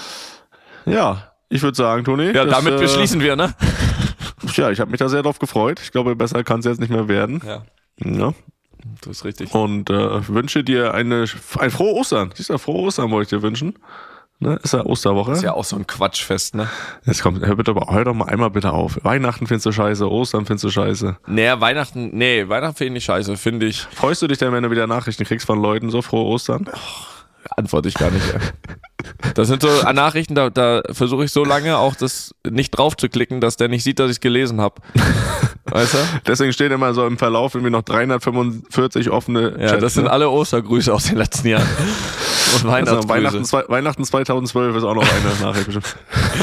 Ja, ich würde sagen, Toni. Ja, damit beschließen wir, ne? Ja, ich habe mich da sehr drauf gefreut. Ich glaube, besser kann es jetzt nicht mehr werden. Ja. Ja. Das ist richtig. Und wünsche dir ein frohe Ostern. Siehst du, frohe Ostern wollte ich dir wünschen. Ne? Ist ja Osterwoche. Ist ja auch so ein Quatschfest, ne? Jetzt kommt, hör doch mal einmal bitte auf. Weihnachten findest du scheiße, Ostern findest du scheiße. Weihnachten finde ich nicht scheiße, finde ich. Freust du dich denn, wenn du wieder Nachrichten kriegst von Leuten, so frohe Ostern? Antworte ich gar nicht. Ja. Das sind so Nachrichten, da versuche ich so lange auch das nicht drauf zu klicken, dass der nicht sieht, dass ich es gelesen habe. Weißt du? Deswegen steht immer so im Verlauf irgendwie noch 345 offene Chats. Ja, das sind alle Ostergrüße aus den letzten Jahren. Und Weihnachtsgrüße. Weihnachten 2012 ist auch noch eine Nachricht bestimmt.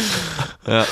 Ja.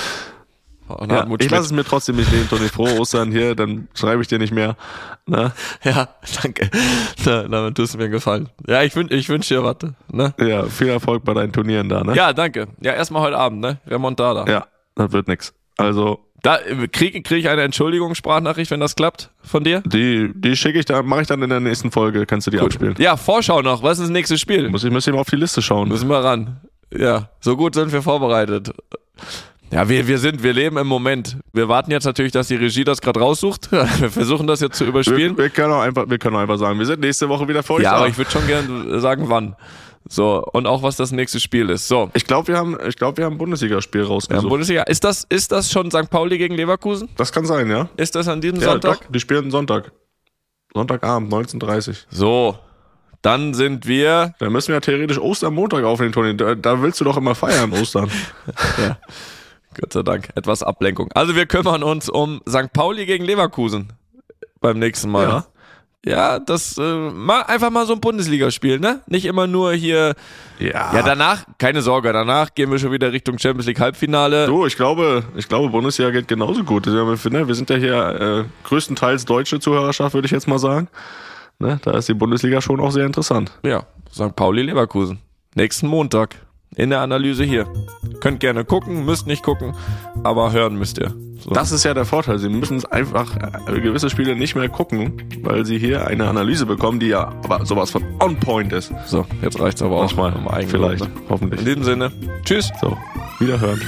Ja, ich lasse es mir trotzdem nicht nehmen, Toni. Frohe Ostern hier, dann schreibe ich dir nicht mehr. Na? Ja, danke. Damit tust du mir einen Gefallen. Ja, ich wünsche dir was. Ne? Ja, viel Erfolg bei deinen Turnieren da, ne? Ja, danke. Ja, erstmal heute Abend, ne? Remontada. Ja, das wird nix. Also. Da krieg ich eine Entschuldigungssprachnachricht, wenn das klappt, von dir? Die schicke ich dann, mache ich dann in der nächsten Folge, kannst du die abspielen. Ja, Vorschau noch. Was ist das nächste Spiel? Müssen wir mal auf die Liste schauen. Müssen wir ran. Ja, so gut sind wir vorbereitet. Ja, wir leben im Moment. Wir warten jetzt natürlich, dass die Regie das gerade raussucht. Wir versuchen das jetzt zu überspielen. Wir können auch einfach sagen, wir sind nächste Woche wieder für euch Ja, da. aber ich würde schon gerne sagen, wann. So, und auch was das nächste Spiel ist. So. Ich glaube, wir haben ein Bundesligaspiel rausgesucht. Ja, Bundesliga. Ist das schon St. Pauli gegen Leverkusen? Das kann sein, ja. Ist das an diesem Sonntag? Doch, die spielen Sonntag. Sonntagabend, 19:30. So. Dann sind wir. Da müssen wir ja theoretisch Ostermontag aufnehmen, Toni. Da willst du doch immer feiern, Ostern. Ja. Gott sei Dank. Etwas Ablenkung. Also wir kümmern uns um St. Pauli gegen Leverkusen beim nächsten Mal. Ja. Ja, das einfach mal so ein Bundesligaspiel, ne? Nicht immer nur hier. Ja, danach, keine Sorge, danach gehen wir schon wieder Richtung Champions League Halbfinale. Du, ich glaube, Bundesliga geht genauso gut. Wir sind ja hier größtenteils deutsche Zuhörerschaft, würde ich jetzt mal sagen. Ne? Da ist die Bundesliga schon auch sehr interessant. Ja, St. Pauli Leverkusen. Nächsten Montag. In der Analyse hier. Könnt gerne gucken, müsst nicht gucken, aber hören müsst ihr. So. Das ist ja der Vorteil. Sie müssen einfach gewisse Spiele nicht mehr gucken, weil sie hier eine Analyse bekommen, die ja aber sowas von on point ist. So, jetzt reicht's aber auch. Mal vielleicht, hoffentlich. In diesem Sinne, tschüss. So, wiederhören.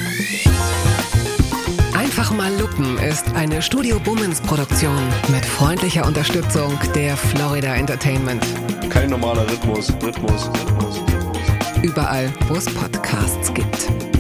Einfach mal lupen ist eine Studio Bummens Produktion mit freundlicher Unterstützung der Florida Entertainment. Kein normaler Rhythmus. Überall, wo es Podcasts gibt.